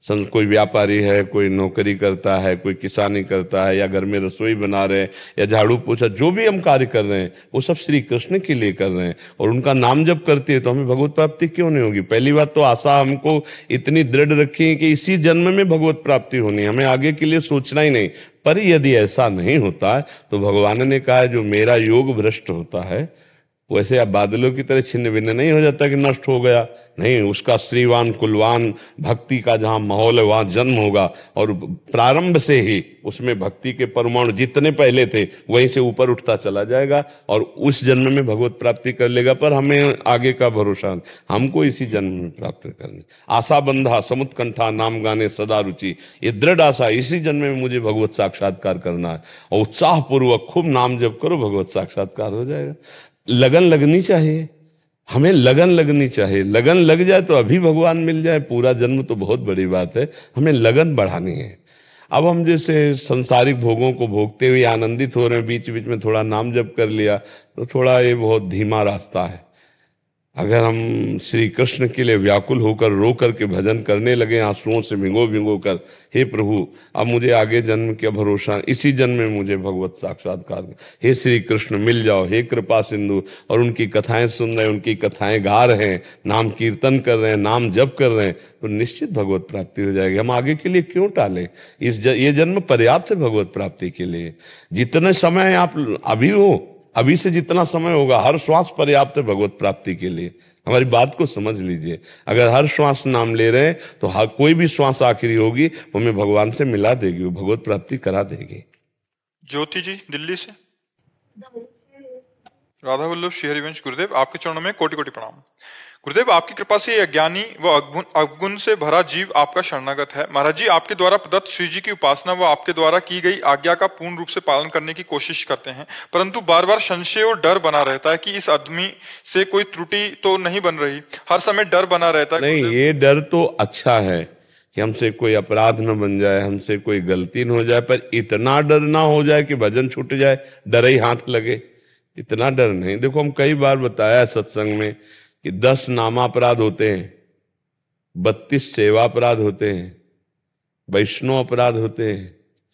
B: सं कोई व्यापारी है, कोई नौकरी करता है, कोई किसानी करता है, या घर में रसोई बना रहे हैं, या झाड़ू पोछा, जो भी हम कार्य कर रहे हैं वो सब श्री कृष्ण के लिए कर रहे हैं और उनका नाम जप करते हैं, तो हमें भगवत प्राप्ति क्यों नहीं होगी? पहली बात तो आशा हमको इतनी दृढ़ रखी है कि इसी जन्म में भगवत प्राप्ति होनी, हमें आगे के लिए सोचना ही नहीं। पर यदि ऐसा नहीं होता है तो भगवान ने कहा है जो मेरा योग भ्रष्ट होता है वैसे आप बादलों की तरह छिन्न भिन्न नहीं हो जाता कि नष्ट हो गया, नहीं, उसका श्रीवान कुलवान भक्ति का जहां माहौल है वहां जन्म होगा और प्रारंभ से ही उसमें भक्ति के परमाणु जितने पहले थे वहीं से ऊपर उठता चला जाएगा और उस जन्म में भगवत प्राप्ति कर लेगा। पर हमें आगे का भरोसा, हमको इसी जन्म में प्राप्त करनी। आशा बंधा समुत्कंठा नाम गाने सदा रुचि, ये दृढ़ आशा, इसी जन्म में मुझे भगवत साक्षात्कार करना है और उत्साह पूर्वक खूब नाम जप करो, भगवत साक्षात्कार हो जाएगा। लगन लगनी चाहिए, हमें लगन लगनी चाहिए। लगन लग जाए तो अभी भगवान मिल जाए, पूरा जन्म तो बहुत बड़ी बात है, हमें लगन बढ़ानी है। अब हम जैसे संसारिक भोगों को भोगते हुए आनंदित हो रहे हैं, बीच बीच में थोड़ा नाम जप कर लिया तो थोड़ा ये बहुत धीमा रास्ता है। अगर हम श्री कृष्ण के लिए व्याकुल होकर रो कर के भजन करने लगे आंसुओं से भिंगो भिंगो कर, हे प्रभु अब मुझे आगे जन्म क्या भरोसा, इसी जन्म में मुझे भगवत साक्षात्कार, हे श्री कृष्ण मिल जाओ, हे कृपा सिंधु। और उनकी कथाएं सुन रहे हैं, उनकी कथाएं गा रहे हैं, नाम कीर्तन कर रहे हैं, नाम जप कर रहे हैं, तो निश्चित भगवत प्राप्ति हो जाएगी। हम आगे के लिए क्यों टालें? इस ज, ये जन्म पर्याप्त है भगवत प्राप्ति के लिए। जितने समय आप अभी हो, अभी से जितना समय होगा, हर श्वास पर्याप्त है भगवत प्राप्ति के लिए। हमारी बात को समझ लीजिए, अगर हर श्वास नाम ले रहे हैं तो हर कोई भी श्वास आखिरी होगी वो हमें भगवान से मिला देगी, वो भगवत प्राप्ति करा देगी।
A: ज्योति जी दिल्ली से। राधा वल्लभ श्री हरिवंश गुरुदेव, आपके चरणों में कोटि कोटि प्रणाम। गुरुदेव, आपकी कृपा से अज्ञानी व अवगुण अवगुण से भरा जीव आपका शरणागत है। महाराज जी आपके द्वारा प्रदत्त श्री जी की उपासना व आपके द्वारा की गई आज्ञा का पूर्ण रूप से पालन करने की कोशिश करते हैं, परंतु बार बार संशय और डर बना रहता है कि इस आदमी से कोई त्रुटि तो नहीं बन रही। हर समय डर बना रहता है।
B: नहीं, ये डर तो अच्छा है कि हमसे कोई अपराध न बन जाए, हमसे कोई गलती न हो जाए, पर इतना डर ना हो जाए कि भजन छूट जाए, डर ही हाथ लगे, इतना डर नहीं। देखो, हम कई बार बताया है सत्संग में कि दस नामापराध होते हैं, बत्तीस सेवा अपराध होते हैं, वैष्णव अपराध होते हैं,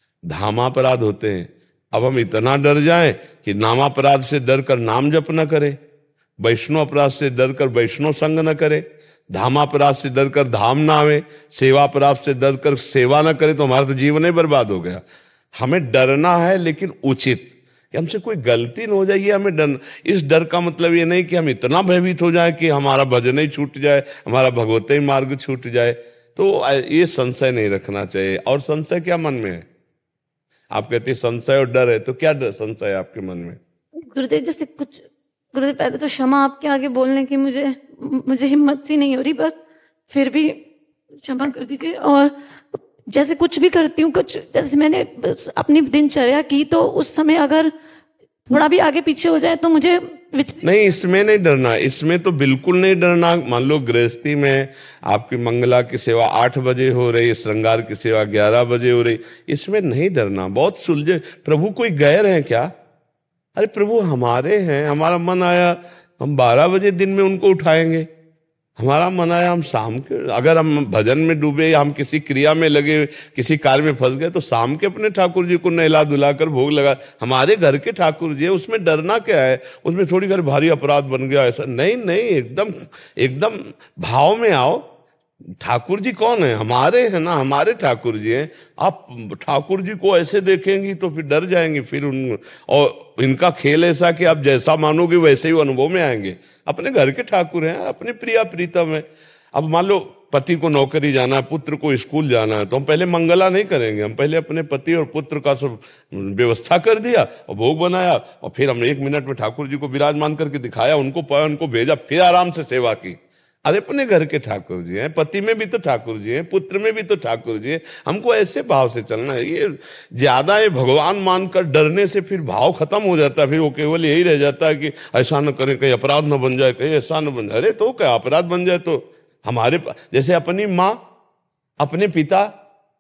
B: धामापराध होते हैं। अब हम इतना डर जाएं कि नामापराध से डर कर नाम जप न करें, वैष्णव अपराध से डर कर वैष्णव संग न करें, धामापराध से डर कर धाम ना आवे, सेवा अपराध से डर कर सेवा न करे, तो हमारा तो जीवन ही बर्बाद हो गया। हमें डरना है लेकिन उचित, कि हमसे कोई गलती न हो जाए, ये हमें डर। इस डर का मतलब ये नहीं कि हम इतना भयभीत हो जाए कि हमारा भजन ही छूट जाए, हमारा भगवत मार्ग छूट जाए, तो ये संशय नहीं रखना चाहिए। और संशय क्या मन में है? आप कहते हैं संशय और डर है, तो क्या डर संशय है आपके मन में?
G: गुरुदेव, जैसे कुछ गुरुदेव पहले तो क्षमा आपके आगे बोलने की मुझे मुझे हिम्मत सी नहीं हो रही, पर फिर भी क्षमा कर दीजिए। और जैसे कुछ भी करती हूँ, कुछ जैसे मैंने अपनी दिनचर्या की, तो उस समय अगर थोड़ा भी आगे पीछे हो जाए तो मुझे
B: नहीं, इसमें नहीं डरना, इसमें तो बिल्कुल नहीं डरना। मान लो गृहस्थी में आपकी मंगला की सेवा आठ बजे हो रही, श्रृंगार की सेवा ग्यारह बजे हो रही, इसमें नहीं डरना। बहुत सुलझे, प्रभु कोई गैर है क्या? अरे प्रभु हमारे हैं, हमारा मन आया हम बारह बजे दिन में उनको उठाएंगे, हमारा मन आया हम शाम के, अगर हम भजन में डूबे या हम किसी क्रिया में लगे, किसी कार्य में फंस गए, तो शाम के अपने ठाकुर जी को नहला धुला कर भोग लगा, हमारे घर के ठाकुर जी है, उसमें डरना क्या है? उसमें थोड़ी घर भारी अपराध बन गया ऐसा नहीं। नहीं, एकदम एकदम भाव में आओ। ठाकुर जी कौन है? हमारे हैं ना, हमारे ठाकुर जी हैं। आप ठाकुर जी को ऐसे देखेंगी तो फिर डर जाएंगे, फिर उन और इनका खेल ऐसा कि आप जैसा मानोगे वैसे ही अनुभव में आएंगे। अपने घर के ठाकुर हैं, अपने प्रिया प्रीतम है। अब मान लो पति को नौकरी जाना है, पुत्र को स्कूल जाना है, तो हम पहले मंगला नहीं करेंगे, हम पहले अपने पति और पुत्र का सब व्यवस्था कर दिया और भोग बनाया, और फिर हमने एक मिनट में ठाकुर जी को विराजमान करके दिखाया, उनको पाया, उनको भेजा, फिर आराम से सेवा की। अरे अपने घर के ठाकुर जी हैं, पति में भी तो ठाकुर जी हैं, पुत्र में भी तो ठाकुर जी हैं। हमको ऐसे भाव से चलना है। ये ज्यादा ये भगवान मानकर डरने से फिर भाव खत्म हो जाता है, फिर वो केवल यही रह जाता है कि ऐसा न करें, कहीं अपराध न बन जाए, कहीं ऐसा न बन जाए। अरे तो क्या अपराध बन जाए तो हमारे, जैसे अपनी माँ, अपने पिता,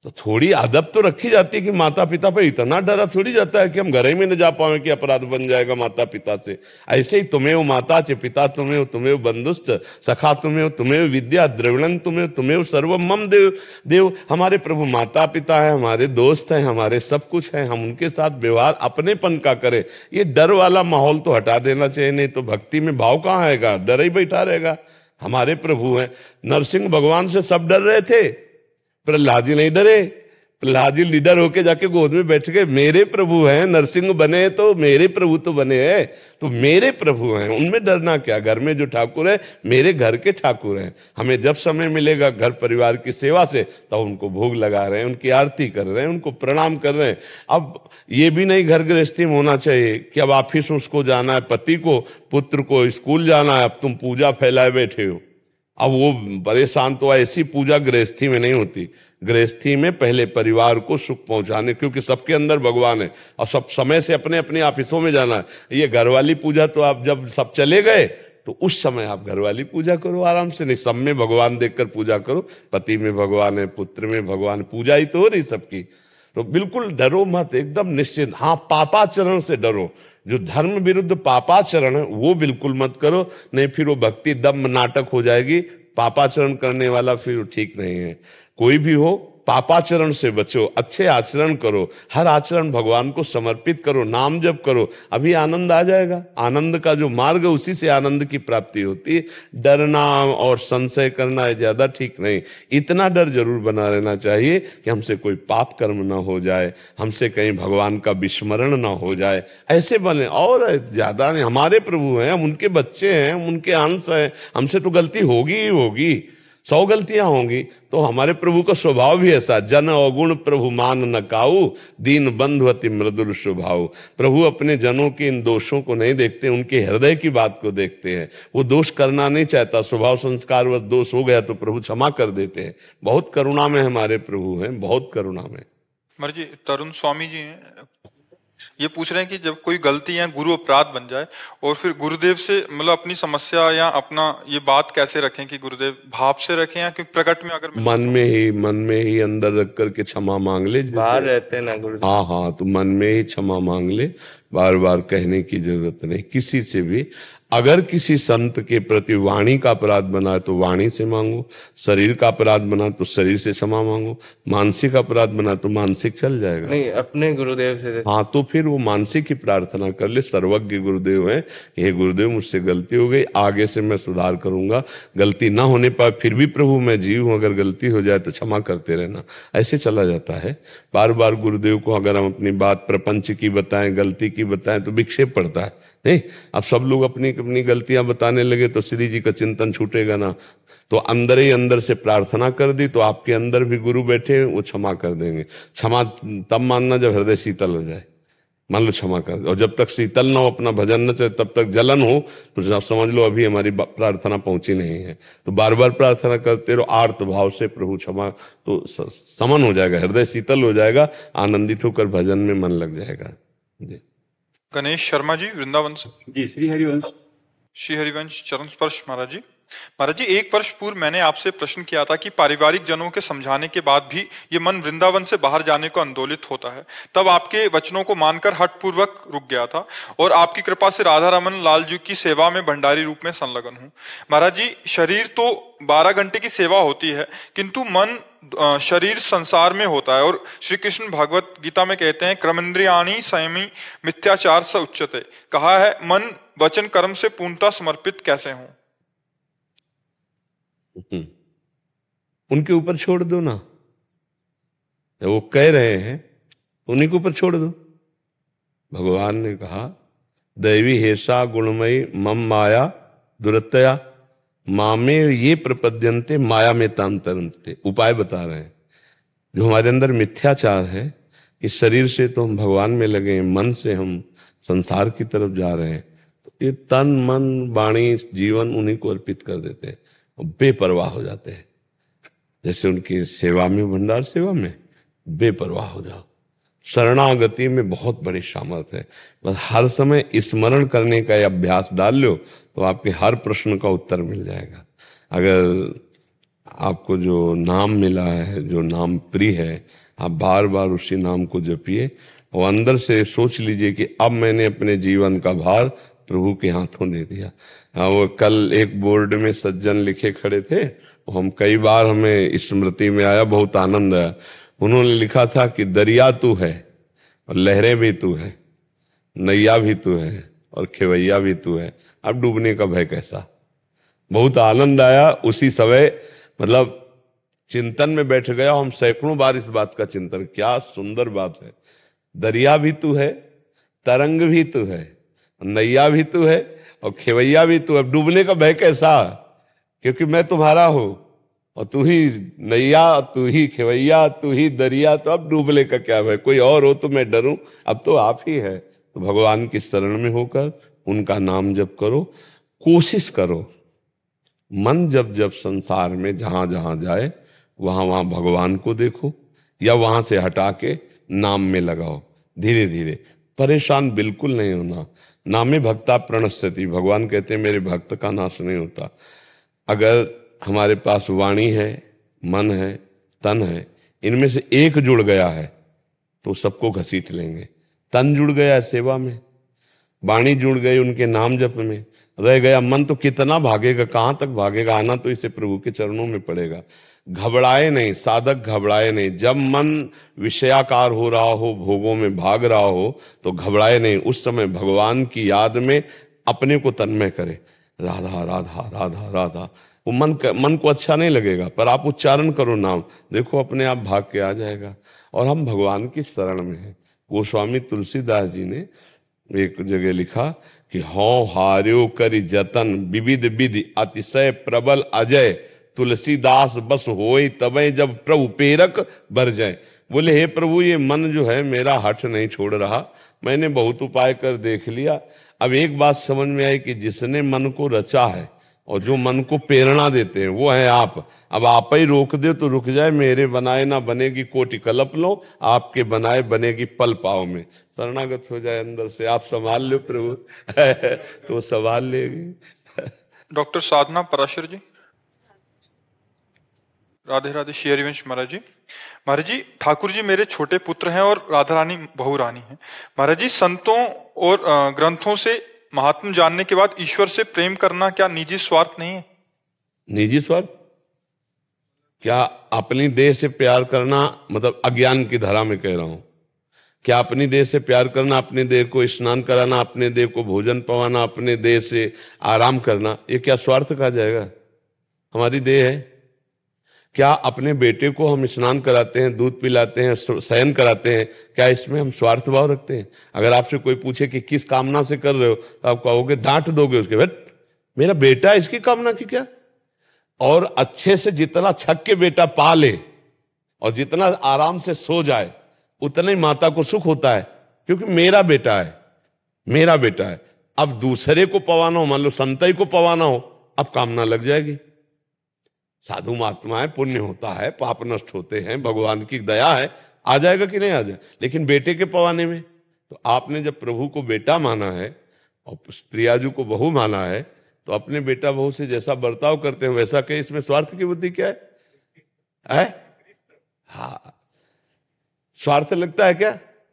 B: तो थोड़ी अदब तो रखी जाती है कि माता पिता पर इतना डरा थोड़ी जाता है कि हम घर ही में न जा पाए कि अपराध बन जाएगा माता पिता से। ऐसे ही तुम्हें वो माता चे पिता तुम्हें हो तुम्हें बंधुश्च सखा तुम्हें हो तुम्हें विद्या द्रविणं तुम्हें तुम्हें सर्वम मम देव देव। हमारे प्रभु माता पिता है, हमारे दोस्त हैं, हमारे सब कुछ है, हम उनके साथ व्यवहार अपनेपन का करें। ये डर वाला माहौल तो हटा देना चाहिए, नहीं तो भक्ति में भाव कहाँ आएगा, डर ही बैठा रहेगा। हमारे प्रभु हैं, नरसिंह भगवान से सब डर रहे थे, प्रहलाद जी नहीं डरे। प्रहलाद जी लीडर होके जाके गोद में बैठ गए, मेरे प्रभु हैं, नरसिंह बने तो मेरे प्रभु तो बने हैं, तो मेरे प्रभु हैं, उनमें डरना क्या। घर में जो ठाकुर है मेरे घर के ठाकुर हैं। हमें जब समय मिलेगा घर परिवार की सेवा से तो उनको भोग लगा रहे हैं, उनकी आरती कर रहे हैं, उनको प्रणाम कर रहे हैं। अब ये भी नहीं घर गृहस्थी में होना चाहिए कि अब ऑफिस उसको जाना है, पति को पुत्र को स्कूल जाना है, अब तुम पूजा फैलाए बैठे हो। अब वो परेशान, तो ऐसी पूजा गृहस्थी में नहीं होती। गृहस्थी में पहले परिवार को सुख पहुंचाने, क्योंकि सबके अंदर भगवान है और सब समय से अपने अपने ऑफिसों में जाना है। ये घर वाली पूजा तो आप जब सब चले गए तो उस समय आप घर वाली पूजा करो आराम से, नहीं सब में भगवान देखकर पूजा करो। पति में भगवान है, पुत्र में भगवान है, पूजा ही तो हो रही सबकी। तो बिल्कुल डरो मत, एकदम निश्चित। हाँ, पापाचरण से डरो, जो धर्म विरुद्ध पापाचरण है वो बिल्कुल मत करो, नहीं फिर वो भक्ति दम नाटक हो जाएगी। पापाचरण करने वाला फिर ठीक नहीं है। कोई भी हो, पापाचरण से बचो, अच्छे आचरण करो, हर आचरण भगवान को समर्पित करो, नाम जप करो, अभी आनंद आ जाएगा। आनंद का जो मार्ग है उसी से आनंद की प्राप्ति होती है। डरना और संशय करना है ज्यादा ठीक नहीं। इतना डर जरूर बना रहना चाहिए कि हमसे कोई पाप कर्म ना हो जाए, हमसे कहीं भगवान का विस्मरण ना हो जाए, ऐसे बने। और ज्यादा नहीं, हमारे प्रभु हैं, हम उनके बच्चे हैं, हम उनके अंश हैं, हमसे तो गलती होगी ही होगी, सौ गलतियां होंगी। तो हमारे प्रभु का स्वभाव भी ऐसा, जन अवगुण प्रभु मान न काऊ, दीन बंधु अति मृदुल स्वभाव। प्रभु अपने जनों के इन दोषों को नहीं देखते, उनके हृदय की बात को देखते हैं। वो दोष करना नहीं चाहता, स्वभाव संस्कार वह दोष हो गया तो प्रभु क्षमा कर देते हैं। बहुत करुणा में हमारे प्रभु हैं, बहुत करुणा में।
A: महाराज जी, तरुण स्वामी जी हैं, ये पूछ रहे हैं कि जब कोई गलती या गुरु अपराध बन जाए और फिर गुरुदेव से मतलब अपनी समस्या या अपना ये बात कैसे रखें, कि गुरुदेव भाव से रखें या क्योंकि प्रकट में अगर
B: मन में ही मन में ही अंदर रख करके क्षमा मांग ले।
F: बाहर रहते हैं ना गुरुदेव।
B: हाँ हाँ, तो मन में ही क्षमा मांग ले, बार बार कहने की जरूरत नहीं किसी से भी। अगर किसी संत के प्रति वाणी का अपराध बना है तो वाणी से मांगो, शरीर का अपराध बना तो शरीर से क्षमा मांगो, मानसिक अपराध बना तो मानसिक चल जाएगा।
F: नहीं, अपने गुरुदेव से।
B: हाँ, तो फिर वो मानसिक ही प्रार्थना कर ले। सर्वज्ञ गुरुदेव हैं, हे गुरुदेव मुझसे गलती हो गई, आगे से मैं सुधार करूंगा। गलती ना होने पर फिर भी प्रभु मैं जीव हूं, अगर गलती हो जाए तो क्षमा करते रहना। ऐसे चला जाता है। बार बार गुरुदेव को अगर हम अपनी बात प्रपंच की बताएं, गलती की बताएं तो विक्षेप पड़ता है। नहीं, अब सब लोग अपनी अपनी गलतियां बताने लगे तो श्री जी का चिंतन छूटेगा ना। तो अंदर ही अंदर से प्रार्थना कर दी तो आपके अंदर भी गुरु बैठे, वो क्षमा कर देंगे। क्षमा तब मानना जब हृदय शीतल हो जाए, मान लो क्षमा कर। और जब तक शीतल ना हो, अपना भजन न चले, तब तक जलन हो, तो आप समझ लो अभी हमारी प्रार्थना पहुंची नहीं है। तो बार बार प्रार्थना करते रहो आर्त भाव से, प्रभु क्षमा, तो समन हो जाएगा, हृदय शीतल हो जाएगा, आनंदित होकर भजन में मन लग जाएगा। जी।
A: गणेश शर्मा जी वृंदावन से।
H: जी, श्री हरिवंश।
A: श्री हरिवंश चरण स्पर्श। महाराज जी, महाराज जी, एक वर्ष पूर्व मैंने आपसे प्रश्न किया था कि पारिवारिक जनों के समझाने के बाद भी ये मन वृंदावन से बाहर जाने को आंदोलित होता है। तब आपके वचनों को मानकर हठपूर्वक रुक गया था और आपकी कृपा से राधा रमन लाल जी की सेवा में भंडारी रूप में संलग्न हूँ। महाराज जी, शरीर तो बारह घंटे की सेवा होती है, किंतु मन शरीर संसार में होता है। और श्री कृष्ण भगवत गीता में कहते हैं, क्रमेंद्रियाणि संयमी मिथ्याचार स उच्यते। कहा है मन वचन कर्म से पूर्णतः समर्पित कैसे हो।
B: उनके ऊपर छोड़ दो ना, वो कह रहे हैं उन्हीं के ऊपर छोड़ दो। भगवान ने कहा, दैवी हेषा गुणमयी मम माया दुरतया मामे ये प्रपद्यंते माया में ताम तरंते। उपाय बता रहे हैं। जो हमारे अंदर मिथ्याचार है, इस शरीर से तो हम भगवान में लगे हैं, मन से हम संसार की तरफ जा रहे हैं। तो ये तन मन वाणी जीवन उन्हीं को अर्पित कर देते हैं और बेपरवाह हो जाते हैं। जैसे उनकी सेवा में, भंडार सेवा में बेपरवाह हो जाओ। शरणागति में बहुत बड़ी सामर्थ्य है। बस हर समय स्मरण करने का अभ्यास डाल लो तो आपके हर प्रश्न का उत्तर मिल जाएगा। अगर आपको जो नाम मिला है, जो नाम प्रिय है, आप बार बार उसी नाम को जपिए और अंदर से सोच लीजिए कि अब मैंने अपने जीवन का भार प्रभु के हाथों दे दिया। हाँ, वो कल एक बोर्ड में सज्जन लिखे खड़े थे, हम कई बार हमें स्मृति में आया, बहुत आनंद आया। उन्होंने लिखा था कि दरिया तू है और लहरें भी तू है, नैया भी तू है और खेवैया भी तू है, अब डूबने का भय कैसा। बहुत आनंद आया उसी समय, मतलब चिंतन में बैठ गया। हम सैकड़ों बार इस बात का चिंतन, क्या सुंदर बात है। दरिया भी तू है, तरंग भी तू है, नैया भी तू है और खेवैया भी तू है, डूबने का भय कैसा, क्योंकि मैं तुम्हारा हूं और तू ही नैया, तू ही खेवैया, तू ही दरिया, तो अब डूबने का क्या भय, कोई और हो तो मैं डरूं, अब तो आप ही है। तो भगवान की शरण में होकर उनका नाम जप करो, कोशिश करो मन जब जब संसार में जहां जहां जाए वहां वहां भगवान को देखो या वहां से हटा के नाम में लगाओ। धीरे धीरे, परेशान बिल्कुल नहीं होना। नामे भक्ता प्रणश्यति, भगवान कहते हैं मेरे भक्त का नाश नहीं होता। अगर हमारे पास वाणी है, मन है, तन है, इनमें से एक जुड़ गया है तो सबको घसीट लेंगे। तन जुड़ गया है सेवा में, वाणी जुड़ गई उनके नाम जप में, रह गया मन तो कितना भागेगा, कहां तक भागेगा, आना तो इसे प्रभु के चरणों में पड़ेगा। घबराए नहीं साधक, घबराए नहीं। जब मन विषयाकार हो रहा हो, भोगों में भाग रहा हो, तो घबराए नहीं। उस समय भगवान की याद में अपने को तन्मय करे, राधा राधा राधा राधा। वो मन मन को अच्छा नहीं लगेगा, पर आप उच्चारण करो नाम, देखो अपने आप भाग के आ जाएगा। और हम भगवान की शरण में हैं। गोस्वामी तुलसीदास जी ने एक जगह लिखा कि हौ हार्यो करि जतन विविध विधि अतिशय प्रबल अजय, तुलसीदास बस होए तबे जब प्रभु पेरक बर जाए। बोले हे प्रभु, ये मन जो है मेरा हठ नहीं छोड़ रहा, मैंने बहुत उपाय कर देख लिया। अब एक बात समझ में आई कि जिसने मन को रचा है और जो मन को प्रेरणा देते हैं वो है आप। अब आप ही रोक दे तो रुक जाए। मेरे बनाए ना बनेगी कोटि कल्प लो, आपके बनाए बनेगी पल पाव में। शरणागत हो जाए अंदर से, आप संभाल लो प्रभु तो संभाल लेगी।
A: डॉक्टर साधना पराशर जी। राधे राधे। श्री हरिवंश महाराज जी। महाराज जी, ठाकुर जी मेरे छोटे पुत्र हैं और राधा रानी बहु रानी है। महाराज जी, संतों और ग्रंथों से महात्म जानने के बाद ईश्वर से प्रेम करना क्या निजी स्वार्थ नहीं है?
B: निजी स्वार्थ क्या? अपनी देह से प्यार करना मतलब अज्ञान की धारा में कह रहा हूं। क्या अपनी देह से प्यार करना, अपने देह को स्नान कराना, अपने देह को भोजन पवाना, अपने देह से आराम करना, ये क्या स्वार्थ कहा जाएगा? हमारी देह है। क्या अपने बेटे को हम स्नान कराते हैं, दूध पिलाते हैं, शयन कराते हैं, क्या इसमें हम स्वार्थ भाव रखते हैं? अगर आपसे कोई पूछे कि किस कामना से कर रहे हो, तो आप कहोगे, डांट दोगे उसके, बेट मेरा बेटा, इसकी कामना की क्या? और अच्छे से जितना छक के बेटा पाले और जितना आराम से सो जाए उतना ही माता को सुख होता है, क्योंकि मेरा बेटा है, मेरा बेटा है। अब दूसरे को पवाना हो, मान लो संतई को पवाना हो, अब कामना लग जाएगी। साधु महात्मा है, पुण्य होता है, पाप नष्ट होते हैं, भगवान की दया है, आ जाएगा कि नहीं आ जाए। लेकिन बेटे के पवाने में, तो आपने जब प्रभु को बेटा माना है और प्रियाजू को बहू माना है, तो अपने बेटा बहू से जैसा बर्ताव करते हैं वैसा कहे। इसमें स्वार्थ की बुद्धि क्या है, है? हाँ, स्वार्थ लगता है क्या?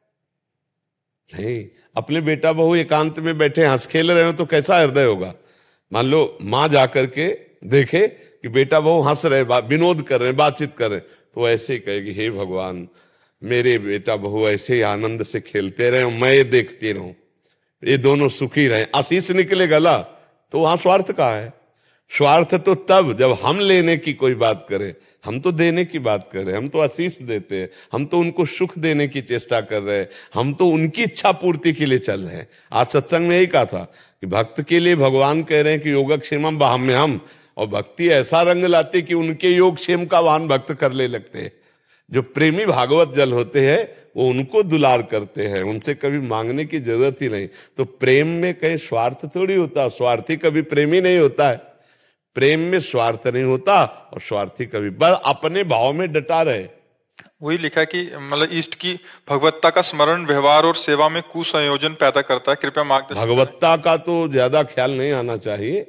B: नहीं। अपने बेटा बहू एकांत में बैठे हंस खेल रहे हो तो कैसा हृदय होगा? मान लो माँ जाकर के देखे कि बेटा बहू हंस रहे, विनोद कर रहे, बातचीत कर रहे, तो ऐसे ही कहेगी, हे भगवान, मेरे बेटा बहू ऐसे ही आनंद से खेलते रहे, मैं ये देखती रहूं, ये दोनों सुखी रहे, आशीष निकले गला। तो वहां स्वार्थ कहाँ है? स्वार्थ तो तब जब हम लेने की कोई बात करें। हम तो देने की बात कर रहे हैं, हम तो आशीष देते हैं, हम तो उनको सुख देने की चेष्टा कर रहे हैं, हम तो उनकी इच्छा पूर्ति के लिए चल रहे हैं। आज सत्संग में यही कहा था कि भक्त के लिए भगवान कह रहे हैं कि योगक्षेमम बाह्म्यहम्, और भक्ति ऐसा रंग लाती कि उनके योगक्षेम का वाहन भक्त कर ले लगते हैं। जो प्रेमी भागवत जल होते हैं वो उनको दुलार करते हैं, उनसे कभी मांगने की जरूरत ही नहीं। तो प्रेम में कहीं स्वार्थ थोड़ी होता, स्वार्थी कभी प्रेमी नहीं होता है। प्रेम में स्वार्थ नहीं होता और स्वार्थी कभी, बस अपने भाव में डटा रहे।
A: वही लिखा कि मतलब इष्ट की भगवत्ता का स्मरण व्यवहार और सेवा में कुसंयोजन पैदा करता है, कृपया मार्गदर्शन।
B: भगवत्ता का तो ज्यादा ख्याल नहीं आना चाहिए,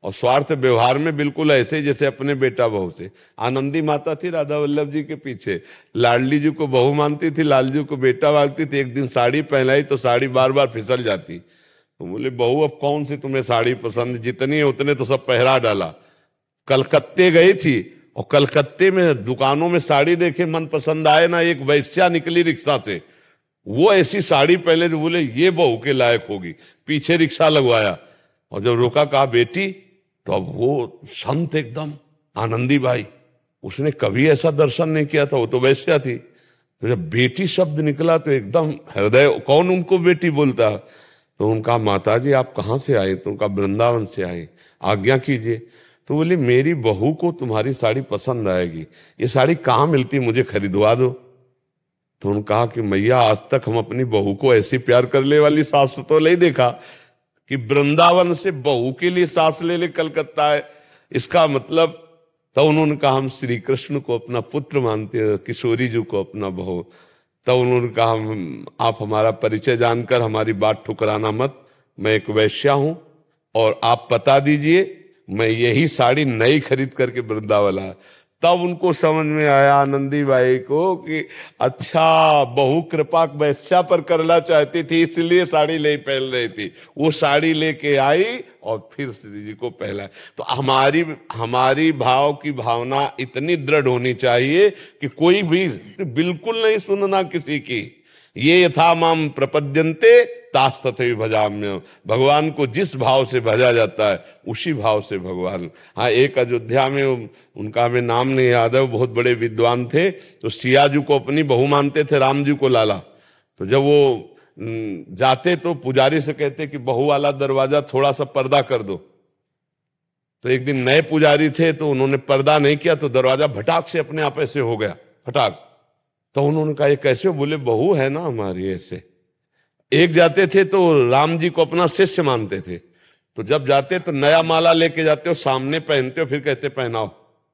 B: और स्वार्थ व्यवहार में बिल्कुल ऐसे ही जैसे अपने बेटा बहू से। आनंदी माता थी राधा वल्लभ जी के पीछे, लाडली जी को बहू मानती थी, लाल जी को बेटा मानती थी। एक दिन साड़ी पहनाई तो साड़ी बार बार फिसल जाती, तो बोले बहू अब कौन सी तुम्हें साड़ी पसंद, जितनी है उतने तो सब पहरा डाला। कलकत्ते गई थी और कलकत्ते में दुकानों में साड़ी देखे, मन पसंद आए ना, एक वैश्या निकली रिक्शा से, वो ऐसी साड़ी पहले तो बोले ये बहू के लायक होगी, पीछे रिक्शा लगवाया और जब रोका कहा बेटी, तो अब वो संत एकदम आनंदी बाई, उसने कभी ऐसा दर्शन नहीं किया था, वो तो वैश्या थी। तो जब बेटी शब्द निकला तो एकदम हृदय, कौन उनको बेटी बोलता। तो उनका माता जी आप कहाँ से आए, तो उनका वृंदावन से आए, आज्ञा कीजिए। तो बोली मेरी बहू को तुम्हारी साड़ी पसंद आएगी, ये साड़ी कहाँ मिलती, मुझे खरीदवा दो। तो उन्होंने कहा कि मैया आज तक हम अपनी बहू को ऐसी प्यार करने वाली सास तो नहीं देखा कि वृंदावन से बहू के लिए सास ले ले कलकत्ता है, इसका मतलब। तो उन्होंने कहा हम श्री कृष्ण को अपना पुत्र मानते हैं, किशोरी जी को अपना बहू। तब उन्होंने कहा हम, आप हमारा परिचय जानकर हमारी बात ठुकराना मत, मैं एक वैश्या हूं और आप बता दीजिए मैं यही साड़ी नई खरीद करके वृंदावन आया। तब उनको समझ में आया आनंदी बाई को कि अच्छा बहु कृपा वैश्या पर करना चाहती थी, इसलिए साड़ी ले पहन रही थी। वो साड़ी लेके आई और फिर श्री जी को पहना। तो हमारी हमारी भाव की भावना इतनी दृढ़ होनी चाहिए कि कोई भी बिल्कुल नहीं सुनना किसी की। ये यथा माम प्रपद्यन्ते तास तथैव भजाम्य, भगवान को जिस भाव से भजा जाता है उसी भाव से भगवान। हाँ, एक अयोध्या में उनका हमें नाम नहीं याद है, वो बहुत बड़े विद्वान थे, तो सिया जी को अपनी बहू मानते थे, राम जी को लाला। तो जब वो जाते तो पुजारी से कहते कि बहू वाला दरवाजा थोड़ा सा पर्दा कर दो। तो एक दिन नए पुजारी थे तो उन्होंने पर्दा नहीं किया तो दरवाजा भटाक से अपने आप ऐसे हो गया, फटाक। तो उन्होंने कहा ये कैसे, बोले बहू है ना हमारी ऐसे। एक जाते थे तो राम जी को अपना शिष्य मानते थे, तो जब जाते तो नया माला लेके जाते हो, सामने पहनते हो, फिर कहते पहनाओ।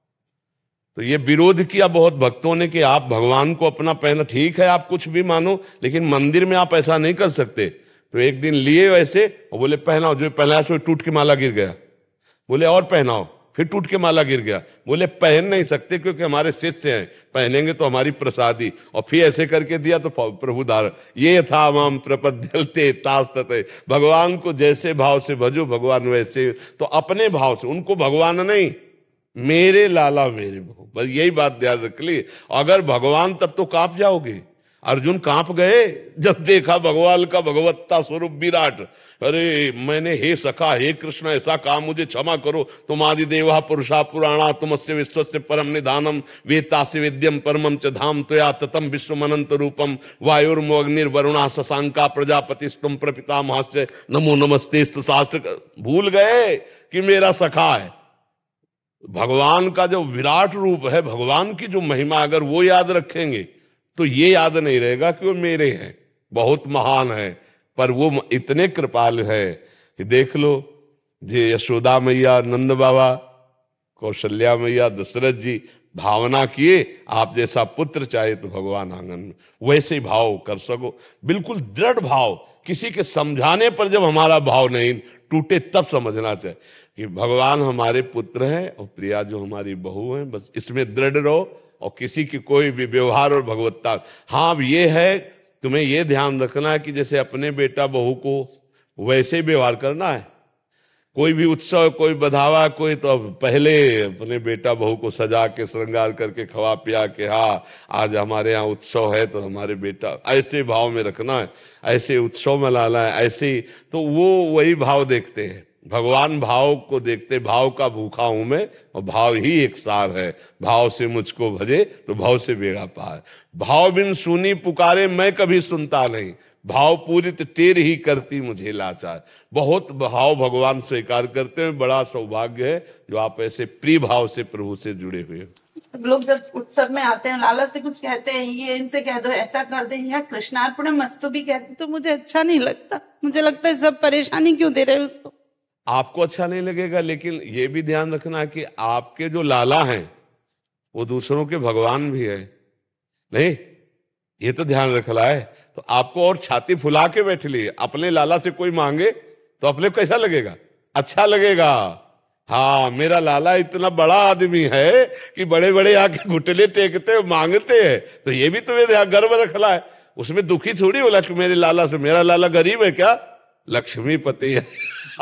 B: तो ये विरोध किया बहुत भक्तों ने कि आप भगवान को अपना पहना, ठीक है आप कुछ भी मानो लेकिन मंदिर में आप ऐसा नहीं कर सकते। तो एक दिन लिए वैसे और बोले पहनाओ, जो पहनाया सो टूट के माला गिर गया। बोले और पहनाओ, फिर टूट के माला गिर गया। बोले पहन नहीं सकते क्योंकि हमारे शिष्य हैं, पहनेंगे तो हमारी प्रसादी। और फिर ऐसे करके दिया तो प्रभु धार। ये था माम प्रपद्यन्ते तास तथैव, भगवान को जैसे भाव से भजो भगवान वैसे। तो अपने भाव से, उनको भगवान नहीं, मेरे लाला मेरे बहू, बस यही बात ध्यान रख ली। अगर भगवान तब तो कांप जाओगे। अर्जुन कांप गए जब देखा भगवान का भगवत्ता स्वरूप विराट। अरे मैंने हे सखा हे कृष्ण ऐसा काम, मुझे क्षमा करो, तुम आदि देवा पुरुषा पुराणा तुमस्य विश्वस्य परम निधानम वेत्तासि वेद्यम परमम च धाम त्वया ततम विश्वमनंत रूपम वायुर्मो अग्निर्वरुणा शशांका प्रजापतिस्तुम प्रपितामहस्य नमो नमस्तेस्तु शास्त्र। भूल गए कि मेरा सखा है। भगवान का जो विराट रूप है, भगवान की जो महिमा, अगर वो याद रखेंगे तो ये याद नहीं रहेगा कि वो मेरे हैं, बहुत महान है। पर वो इतने कृपाल है कि देख लो, जे यशोदा मैया, नंद बाबा, कौशल्या मैया, दशरथ जी भावना किए आप जैसा पुत्र चाहे तो भगवान आंगन में वैसे भाव कर सको। बिल्कुल दृढ़ भाव, किसी के समझाने पर जब हमारा भाव नहीं टूटे तब समझना चाहिए कि भगवान हमारे पुत्र हैं और प्रिया जो हमारी बहू हैं। बस इसमें दृढ़ रहो और किसी की कोई भी व्यवहार और भगवत्ता। हाँ, अब ये है तुम्हें ये ध्यान रखना है कि जैसे अपने बेटा बहू को वैसे व्यवहार करना है। कोई भी उत्सव, कोई बधावा, कोई तो पहले अपने बेटा बहू को सजा के श्रृंगार करके खवा पिया के हाँ आज हमारे यहाँ उत्सव है तो हमारे बेटा, ऐसे भाव में रखना है, ऐसे उत्सव मनाना है, ऐसे। तो वो वही भाव देखते हैं, भगवान भाव को देखते। भाव का भूखा हूं मैं और भाव ही एक सार है। भाव से मुझको भजे तो भाव से बेड़ा पार। भाव बिन सुनी पुकारे मैं कभी सुनता नहीं, भाव पूरित टेर ही करती मुझे लाचार। बहुत भाव भगवान स्वीकार करते हैं। बड़ा सौभाग्य है जो आप ऐसे प्रिय भाव से प्रभु से जुड़े हुए हो।
H: लोग जब उत्सव में आते हैं लाला से कुछ कहते हैं, ये इनसे कह दो ऐसा कर दे, या कृष्णार्पण मस्तु भी कहते, तो मुझे अच्छा नहीं लगता। मुझे लगता है सब परेशानी क्यों दे रहे हैं उसको।
B: आपको अच्छा नहीं लगेगा, लेकिन ये भी ध्यान रखना कि आपके जो लाला हैं वो दूसरों के भगवान भी है। नहीं, ये तो ध्यान रखना है। तो आपको और छाती फुला के बैठ लिए, अपने लाला से कोई मांगे तो अपने को कैसा लगेगा? अच्छा लगेगा। हाँ, मेरा लाला इतना बड़ा आदमी है कि बड़े बड़े आके घुटने टेकते हैं, मांगते हैं, तो ये भी तुम्हें यहाँ गर्व रखला है। उसमें दुखी थोड़ी बोला कि मेरे लाला से, मेरा लाला गरीब है क्या, लक्ष्मीपति है।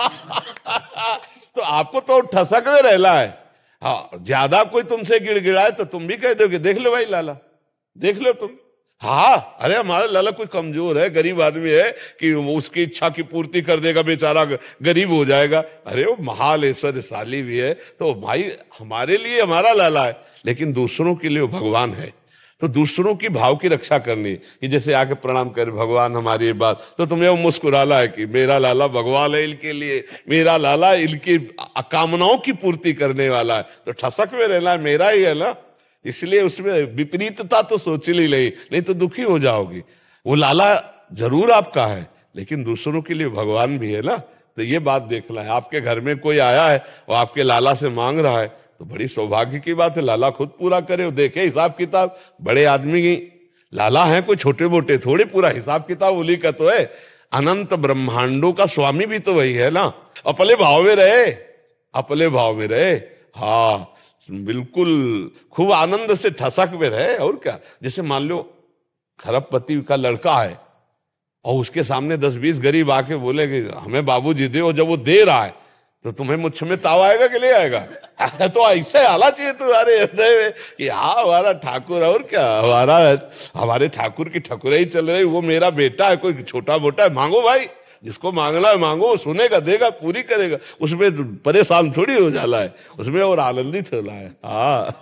B: तो आपको तो ठसक में रहना है। हाँ, ज्यादा कोई तुमसे गिड़गिड़ाए तो तुम भी कह दो कि देख लो भाई लाला, देख लो तुम। हाँ, अरे हमारा लाला कोई कमजोर है, गरीब आदमी है कि उसकी इच्छा की पूर्ति कर देगा, बेचारा गरीब हो जाएगा। अरे वो महाल ऐश्वर्यशाली भी है, तो भाई हमारे लिए हमारा लाला है, लेकिन दूसरों के लिए वो भगवान है। तो दूसरों की भाव की रक्षा करनी, कि जैसे आके प्रणाम करे भगवान हमारी बात, तो तुम्हें वो मुस्कुराला है कि मेरा लाला भगवान है इनके लिए, मेरा लाला इनकी कामनाओं की पूर्ति करने वाला है। तो ठसक में रहना मेरा ही है ना, इसलिए उसमें विपरीतता तो सोच ली नहीं, नहीं तो दुखी हो जाओगी। वो लाला जरूर आपका है, लेकिन दूसरों के लिए भगवान भी है ना। तो ये बात देखना है। आपके घर में कोई आया है और आपके लाला से मांग रहा है, तो बड़ी सौभाग्य की बात है, लाला खुद पूरा करे। वो देखे हिसाब किताब, बड़े आदमी की लाला हैं, कोई छोटे मोटे थोड़े, पूरा हिसाब किताब उन्हीं का तो है। अनंत ब्रह्मांडों का स्वामी भी तो वही है ना। अपने भाव में रहे, अपने भाव में रहे, हाँ बिल्कुल खूब आनंद से ठसक में रहे। और क्या, जैसे मान लो खरबपति का लड़का है और उसके सामने दस बीस गरीब आके बोले कि हमें बाबूजी दे, और जब वो दे रहा है तो तुम्हें मुझ में ताव आएगा कि ले आएगा? तो ऐसे आना चाहिए तुम्हारे हृदय में कि हाँ हमारा ठाकुर, और क्या हमारा हमारे ठाकुर की ठकुराई चल रही, वो मेरा बेटा है, कोई छोटा मोटा है, मांगो भाई, जिसको मांगना है मांगो, सुनेगा देगा, पूरी करेगा, उसमें परेशान थोड़ी हो जाला है, उसमें और आनंदित होना है। हाँ।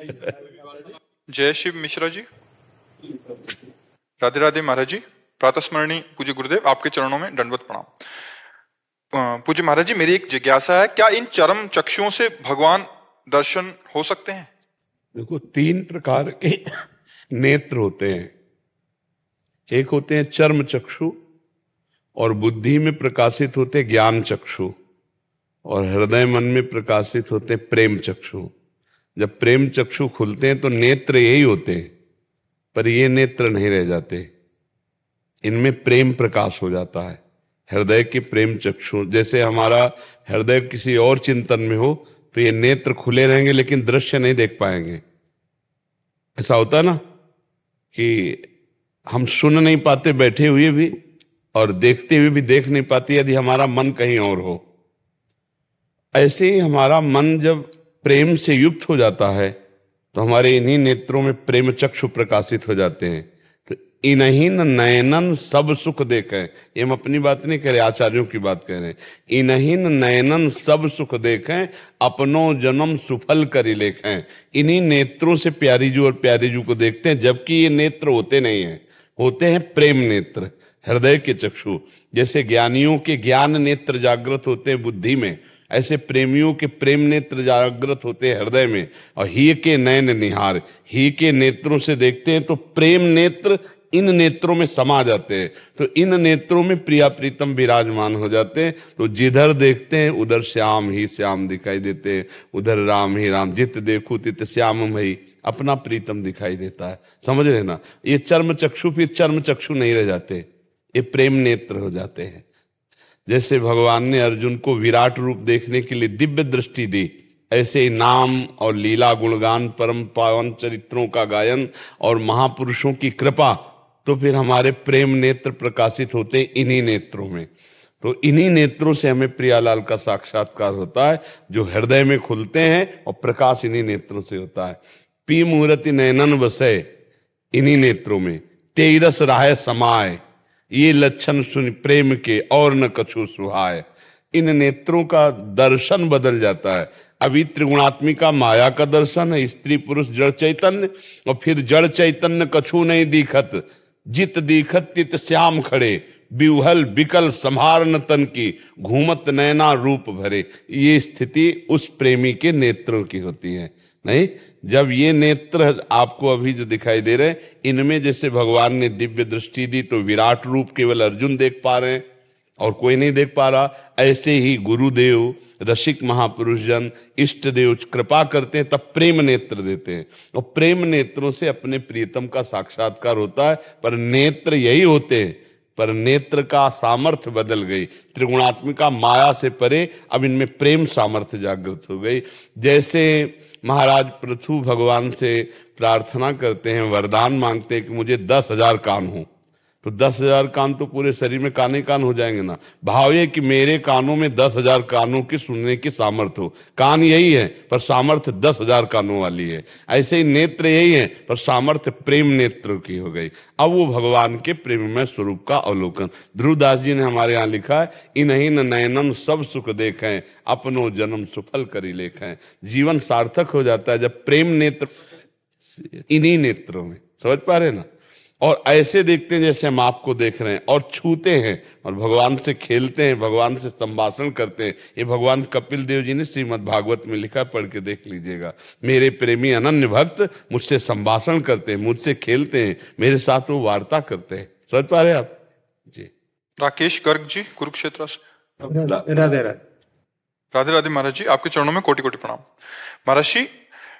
A: जय शिव मिश्रा जी। राधे राधे महाराज जी। प्रातः स्मरणी पूज्य गुरुदेव, आपके चरणों में दंडवत प्रणाम। पूज्य महाराज जी, मेरी एक जिज्ञासा है, क्या इन चरम चक्षुओं से भगवान दर्शन हो सकते हैं?
B: देखो, तीन प्रकार के नेत्र होते हैं। एक होते हैं चर्म चक्षु, और बुद्धि में प्रकाशित होते ज्ञान चक्षु, और हृदय मन में प्रकाशित होते प्रेम चक्षु। जब प्रेम चक्षु खुलते हैं तो नेत्र यही होते हैं, पर ये नेत्र नहीं रह जाते, इनमें प्रेम प्रकाश हो जाता है। हृदय के प्रेम चक्षु, जैसे हमारा हृदय किसी और चिंतन में हो तो ये नेत्र खुले रहेंगे लेकिन दृश्य नहीं देख पाएंगे। ऐसा होता ना कि हम सुन नहीं पाते बैठे हुए भी, और देखते हुए भी देख नहीं पाते यदि हमारा मन कहीं और हो। ऐसे ही हमारा मन जब प्रेम से युक्त हो जाता है तो हमारे इन्हीं नेत्रों में प्रेम चक्षु प्रकाशित हो जाते हैं। तो इन्हीं नयनन सब सुख देखें, ये हम अपनी बात नहीं कह रहे, आचार्यों की बात कह रहे हैं। इन्हीं नयनन सब सुख देखें, अपनों जन्म सुफल करी लेखें। इन्हीं नेत्रों से प्यारी जू और प्यारी जू को देखते हैं, जबकि ये नेत्र होते नहीं हैं, होते हैं प्रेम नेत्र, हृदय के चक्षु। जैसे ज्ञानियों के ज्ञान नेत्र जागृत होते हैं बुद्धि में, ऐसे प्रेमियों के प्रेम नेत्र जागृत होते हैं हृदय में। और ही के नयन निहार, ही के नेत्रों से देखते हैं तो प्रेम नेत्र इन नेत्रों में समा जाते हैं, तो इन नेत्रों में प्रिया प्रीतम विराजमान हो जाते हैं। तो जिधर देखते हैं उधर श्याम ही श्याम दिखाई देते हैं, उधर राम ही राम, जित देखो तित श्याम ही, अपना प्रीतम दिखाई देता है। समझ रहे ना? ये चर्म चक्षु फिर चर्म चक्षु नहीं रह जाते, ये प्रेम नेत्र हो जाते हैं। जैसे भगवान ने अर्जुन को विराट रूप देखने के लिए दिव्य दृष्टि दी, ऐसे ही नाम और लीला गुणगान परम पावन चरित्रों का गायन और महापुरुषों की कृपा, तो फिर हमारे प्रेम नेत्र प्रकाशित होते इन्हीं नेत्रों में। तो इन्हीं नेत्रों से हमें प्रियालाल का साक्षात्कार होता है, जो हृदय में खुलते हैं, और प्रकाश इन्हीं नेत्रों से होता है। पी मूर्ति नयनन बसे, इन्हीं नेत्रों में तेरस राह समाए, ये लक्षण सुन प्रेम के और न कछु सुहाय। इन नेत्रों का दर्शन बदल जाता है। अभी त्रिगुणात्मिका माया का दर्शन है, स्त्री पुरुष जड़ चैतन्य, और फिर जड़ चैतन्य कछु नहीं दिखत, जित दिखत तित श्याम खड़े, बिवहल बिकल संहार न तन की, घूमत नैना रूप भरे। ये स्थिति उस प्रेमी के नेत्रों की होती है। नहीं, जब ये नेत्र आपको अभी जो दिखाई दे रहे हैं, इनमें जैसे भगवान ने दिव्य दृष्टि दी तो विराट रूप केवल अर्जुन देख पा रहे हैं और कोई नहीं देख पा रहा, ऐसे ही गुरुदेव, रसिक महापुरुष जन, इष्ट देव कृपा करते हैं, तब प्रेम नेत्र देते हैं, और प्रेम नेत्रों से अपने प्रियतम का साक्षात्कार होता है। पर नेत्र यही होते हैं पर नेत्र का सामर्थ्य बदल गई। त्रिगुणात्मिका माया से परे अब इनमें प्रेम सामर्थ्य जागृत हो गई। जैसे महाराज पृथु भगवान से प्रार्थना करते हैं, वरदान मांगते हैं कि मुझे दस हजार कान हो, तो दस हजार कान तो पूरे शरीर में कान ही कान हो जाएंगे ना। भाव ये कि मेरे कानों में दस हजार कानों की सुनने की सामर्थ्य हो। कान यही है पर सामर्थ्य दस हजार कानों वाली है। ऐसे ही नेत्र यही है पर सामर्थ्य प्रेम नेत्र की हो गई। अब वो भगवान के प्रेममय स्वरूप का अवलोकन। ध्रुवदास जी ने हमारे यहाँ लिखा है, इन्हीं नयनन सब सुख देखें, अपनो जन्म सुफल करी लेखें। जीवन सार्थक हो जाता है जब प्रेम नेत्र इन्हीं नेत्रों में, समझ पा रहे ना। और ऐसे देखते हैं जैसे हम आपको देख रहे हैं, और छूते हैं और भगवान से खेलते हैं, भगवान से संभाषण करते हैं। ये भगवान कपिल देव जी ने श्रीमद् भागवत में लिखा, पढ़ के देख लीजिएगा। मेरे प्रेमी अनन्य भक्त मुझसे संभाषण करते हैं, मुझसे खेलते हैं, मेरे साथ वो वार्ता करते हैं। समझ पा रहे आप जी।
A: राकेश गर्ग जी कुरुक्षेत्र से।
F: राधे राधे
A: राधे राधे महाराज जी, आपके चरणों में कोटि कोटि प्रणाम। महाराज जी,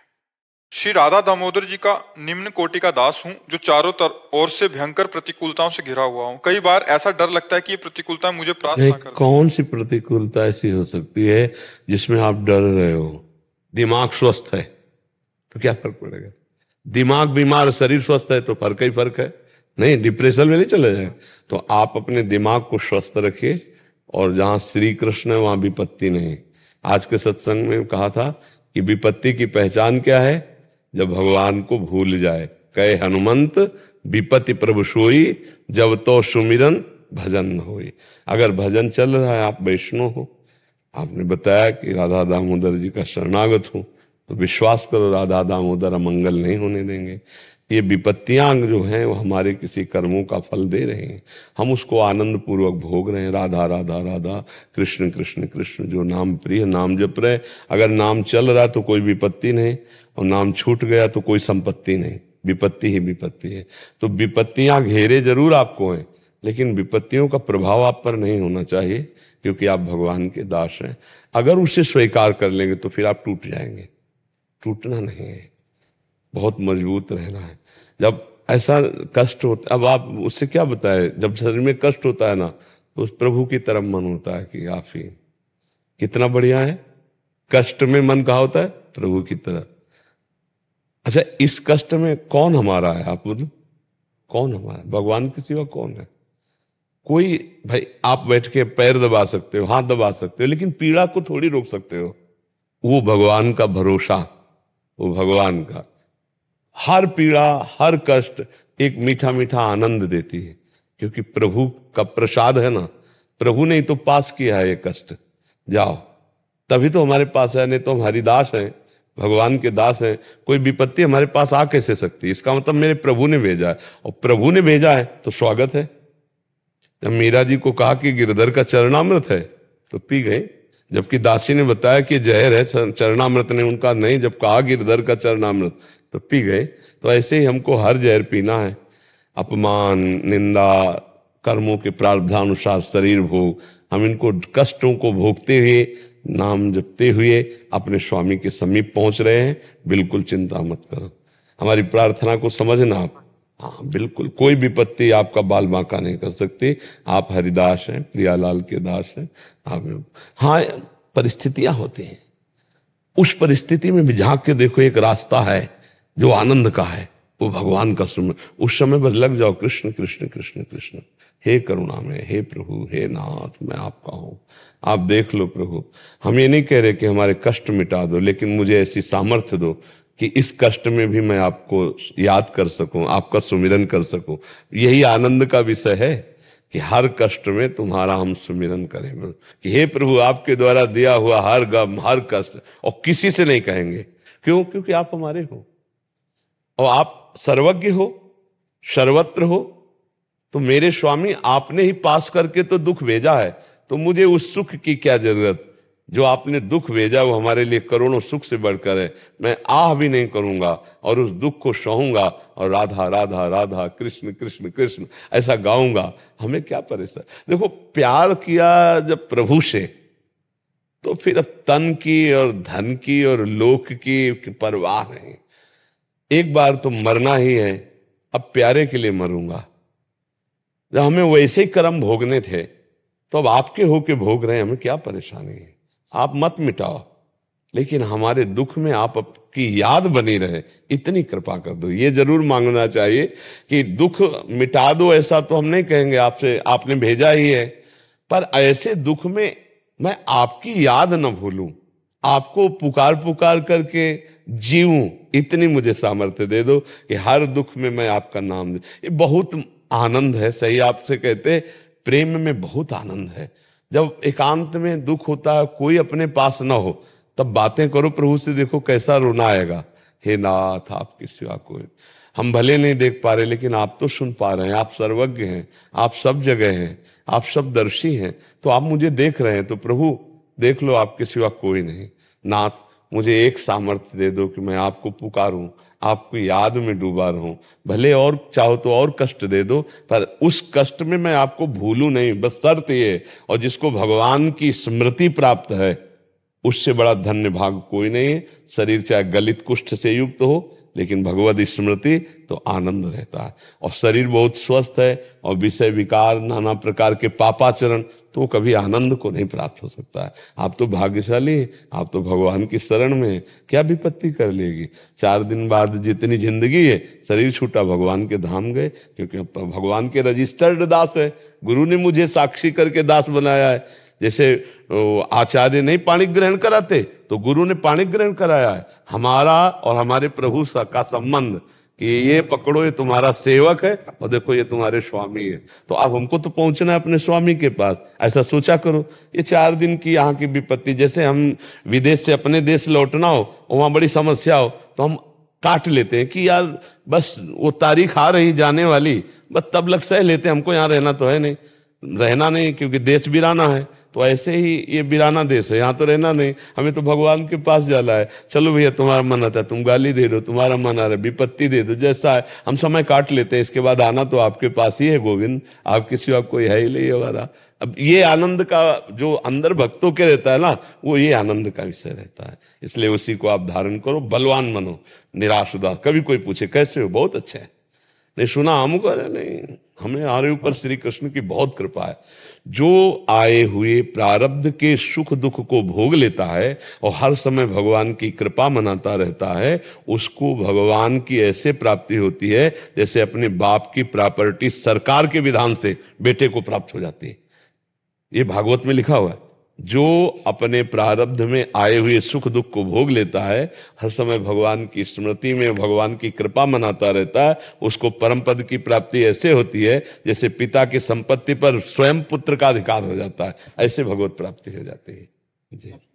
A: श्री राधा दामोदर जी का निम्न कोटि का दास हूँ, जो चारों तरफ ओर से भयंकर प्रतिकूलताओं से घिरा हुआ हूँ। कई बार ऐसा डर लगता है कि ये प्रतिकूलता मुझे प्राप्त ना कर।
B: कौन सी प्रतिकूलता ऐसी हो सकती है जिसमें आप डर रहे हो? दिमाग स्वस्थ है तो क्या फर्क पड़ेगा? दिमाग बीमार, शरीर स्वस्थ है तो फर्क ही फर्क है। नहीं, डिप्रेशन में नहीं चले जाए। तो आप अपने दिमाग को स्वस्थ रखिए, और जहां श्री कृष्ण है वहां विपत्ति नहीं। आज के सत्संग में कहा था कि विपत्ति की पहचान क्या है? जब भगवान को भूल जाए। कहे हनुमंत विपत्ति प्रभु सोई, जब तो सुमिरन भजन न होई। अगर भजन चल रहा है, आप वैष्णव हो, आपने बताया कि राधा दामोदर जी का शरणागत हूं, तो विश्वास करो राधा दामोदर अमंगल नहीं होने देंगे। ये विपत्तियां जो हैं वो हमारे किसी कर्मों का फल दे रहे हैं, हम उसको आनंद पूर्वक भोग रहे हैं। राधा राधा राधा, कृष्ण कृष्ण कृष्ण, जो नाम प्रिय नाम जप रहे। अगर नाम चल रहा तो कोई विपत्ति नहीं, और नाम छूट गया तो कोई संपत्ति नहीं। विपत्ति ही विपत्ति है। तो विपत्तियां घेरे जरूर आपको हैं, लेकिन विपत्तियों का प्रभाव आप पर नहीं होना चाहिए, क्योंकि आप भगवान के दास हैं। अगर उसे स्वीकार कर लेंगे तो फिर आप टूट जाएंगे। टूटना नहीं है, बहुत मजबूत रहना है। जब ऐसा कष्ट होता, अब आप उससे क्या बताए, जब शरीर में कष्ट होता है ना, तो उस प्रभु की तरफ मन होता है कि आप ही, कितना बढ़िया है। कष्ट में मन कहा होता है प्रभु की तरफ। अच्छा, इस कष्ट में कौन हमारा है? आप बोलो, कौन हमारा? भगवान के सिवा कौन है? कोई भाई, आप बैठ के पैर दबा सकते हो, हाथ दबा सकते हो, लेकिन पीड़ा को थोड़ी रोक सकते हो। वो भगवान का भरोसा, वो भगवान का। हर पीड़ा, हर कष्ट एक मीठा मीठा आनंद देती है, क्योंकि प्रभु का प्रसाद है ना। प्रभु ने तो पास किया है ये कष्ट, जाओ, तभी तो हमारे पास है। नहीं तो हम हरिदास हैं, भगवान के दास हैं। कोई विपत्ति हमारे पास आ कैसे सकती? इसका मतलब मेरे प्रभु ने भेजा है, और प्रभु ने भेजा है तो स्वागत है। जब मीरा जी को कहा कि गिरधर का चरणामृत है तो पी गए, जबकि दासी ने बताया कि जहर है, चरणामृत ने उनका नहीं। जब कहा गिरधर का चरणामृत तो पी गए। तो ऐसे ही हमको हर जहर पीना है। अपमान, निंदा, कर्मों के प्रारब्धानुसार शरीर भोग, हम इनको कष्टों को भोगते हुए, नाम जपते हुए अपने स्वामी के समीप पहुंच रहे हैं। बिल्कुल चिंता मत करो, हमारी प्रार्थना को समझना आप। हाँ बिल्कुल, कोई विपत्ति आपका बाल बांका नहीं कर सकती। आप हरिदास हैं, प्रियालाल के दास हैं आप। हाँ, परिस्थितियां होती हैं, उस परिस्थिति में भी झांक के देखो, एक रास्ता है जो आनंद का है, वो भगवान का सुन। उस समय बस लग जाओ, कृष्ण कृष्ण कृष्ण कृष्ण, हे करुणा में, हे प्रभु, हे नाथ, मैं आपका हूं। आप देख लो प्रभु, हम ये नहीं कह रहे कि हमारे कष्ट मिटा दो, लेकिन मुझे ऐसी सामर्थ्य दो कि इस कष्ट में भी मैं आपको याद कर सकूं, आपका सुमिरन कर सकूं। यही आनंद का विषय है कि हर कष्ट में तुम्हारा हम सुमिरन करें, कि हे प्रभु, आपके द्वारा दिया हुआ हर गम, हर कष्ट, और किसी से नहीं कहेंगे। क्यों? क्योंकि आप हमारे हो, और आप सर्वज्ञ हो, सर्वत्र हो। तो मेरे स्वामी, आपने ही पास करके तो दुख भेजा है, तो मुझे उस सुख की क्या जरूरत? जो आपने दुख भेजा वो हमारे लिए करोड़ों सुख से बढ़कर है। मैं आह भी नहीं करूंगा और उस दुख को सहूंगा, और राधा राधा राधा, कृष्ण कृष्ण कृष्ण ऐसा गाऊंगा। हमें क्या परेशान? देखो, प्यार किया जब प्रभु से, तो फिर अब तन की और धन की और लोक की परवाह नहीं। एक बार तो मरना ही है, अब प्यारे के लिए मरूंगा। जब हमें वैसे ही कर्म भोगने थे तो अब आपके होके भोग रहे हैं, हमें क्या परेशानी है? आप मत मिटाओ, लेकिन हमारे दुख में आपकी याद बनी रहे, इतनी कृपा कर दो। ये जरूर मांगना चाहिए कि दुख मिटा दो, ऐसा तो हम नहीं कहेंगे आपसे, आपने भेजा ही है, पर ऐसे दुख में मैं आपकी याद न भूलूं, आपको पुकार पुकार करके जीऊं, इतनी मुझे सामर्थ्य दे दो कि हर दुख में मैं आपका नाम दे। ये बहुत आनंद है, सही आपसे कहते, प्रेम में बहुत आनंद है। जब एकांत में दुख होता है, कोई अपने पास ना हो, तब बातें करो प्रभु से, देखो कैसा रोना आएगा। हे नाथ, आपके सिवा कोई, हम भले नहीं देख पा रहे लेकिन आप तो सुन पा रहे हैं, आप सर्वज्ञ हैं, आप सब जगह हैं, आप सब दर्शी हैं, तो आप मुझे देख रहे हैं, तो प्रभु देख लो, आपके सिवा कोई नहीं। नाथ, मुझे एक सामर्थ्य दे दो कि मैं आपको पुकारूं, आपको याद में डूबा रहूं, भले और चाहो तो और कष्ट दे दो, पर उस कष्ट में मैं आपको भूलूं नहीं, बस शर्त ये। और जिसको भगवान की स्मृति प्राप्त है, उससे बड़ा धन्य भाग कोई नहीं है। शरीर चाहे गलित कुष्ठ से युक्त हो, लेकिन भगवत स्मृति तो आनंद रहता है। और शरीर बहुत स्वस्थ है और विषय विकार, नाना प्रकार के पापाचरण, तो कभी आनंद को नहीं प्राप्त हो सकता है। आप तो भाग्यशाली हैं, आप तो भगवान की शरण में हैं, क्या विपत्ति कर लेगी? चार दिन बाद जितनी जिंदगी है, शरीर छूटा, भगवान के धाम गए, क्योंकि भगवान के रजिस्टर्ड दास है। गुरु ने मुझे साक्षी करके दास बनाया है। जैसे आचार्य नहीं पाणी ग्रहण कराते, तो गुरु ने पाणी ग्रहण कराया है। हमारा और हमारे प्रभु का संबंध कि ये पकड़ो, ये तुम्हारा सेवक है, और देखो ये तुम्हारे स्वामी है, तो अब हमको तो पहुंचना है अपने स्वामी के पास। ऐसा सोचा करो। ये चार दिन की यहाँ की विपत्ति, जैसे हम विदेश से अपने देश लौटना हो, वहां बड़ी समस्या हो, तो हम काट लेते हैं कि यार बस वो तारीख आ रही जाने वाली, बस तब लग सह लेते हैं, हमको यहाँ रहना तो है नहीं, रहना नहीं, क्योंकि देश वीराना है। तो ऐसे ही ये वीराना देश है, यहाँ तो रहना नहीं, हमें तो भगवान के पास जाना है। चलो भैया, तुम्हारा मन आता है तुम गाली दे दो, तुम्हारा मन आ रहा है विपत्ति दे दो, जैसा है हम समय काट लेते हैं। इसके बाद आना तो आपके पास ही है गोविंद, आप किसी आप कोई है ही नहीं हमारा। अब ये आनंद का जो अंदर भक्तों के रहता है ना, वो ये आनंद का विषय रहता है। इसलिए उसी को आप धारण करो, बलवान बनो, निराश उदास। कभी कोई पूछे कैसे हो, बहुत अच्छे है, नहीं सुना हमको, अरे नहीं, हमें हमारे ऊपर श्री कृष्ण की बहुत कृपा है। जो आए हुए प्रारब्ध के सुख दुख को भोग लेता है और हर समय भगवान की कृपा मनाता रहता है, उसको भगवान की ऐसे प्राप्ति होती है जैसे अपने बाप की प्रॉपर्टी सरकार के विधान से बेटे को प्राप्त हो जाती है। ये भागवत में लिखा हुआ है। जो अपने प्रारब्ध में आए हुए सुख दुख को भोग लेता है, हर समय भगवान की स्मृति में भगवान की कृपा मनाता रहता है, उसको परम पद की प्राप्ति ऐसे होती है जैसे पिता की संपत्ति पर स्वयं पुत्र का अधिकार हो जाता है, ऐसे भगवत प्राप्ति हो जाती है। जी।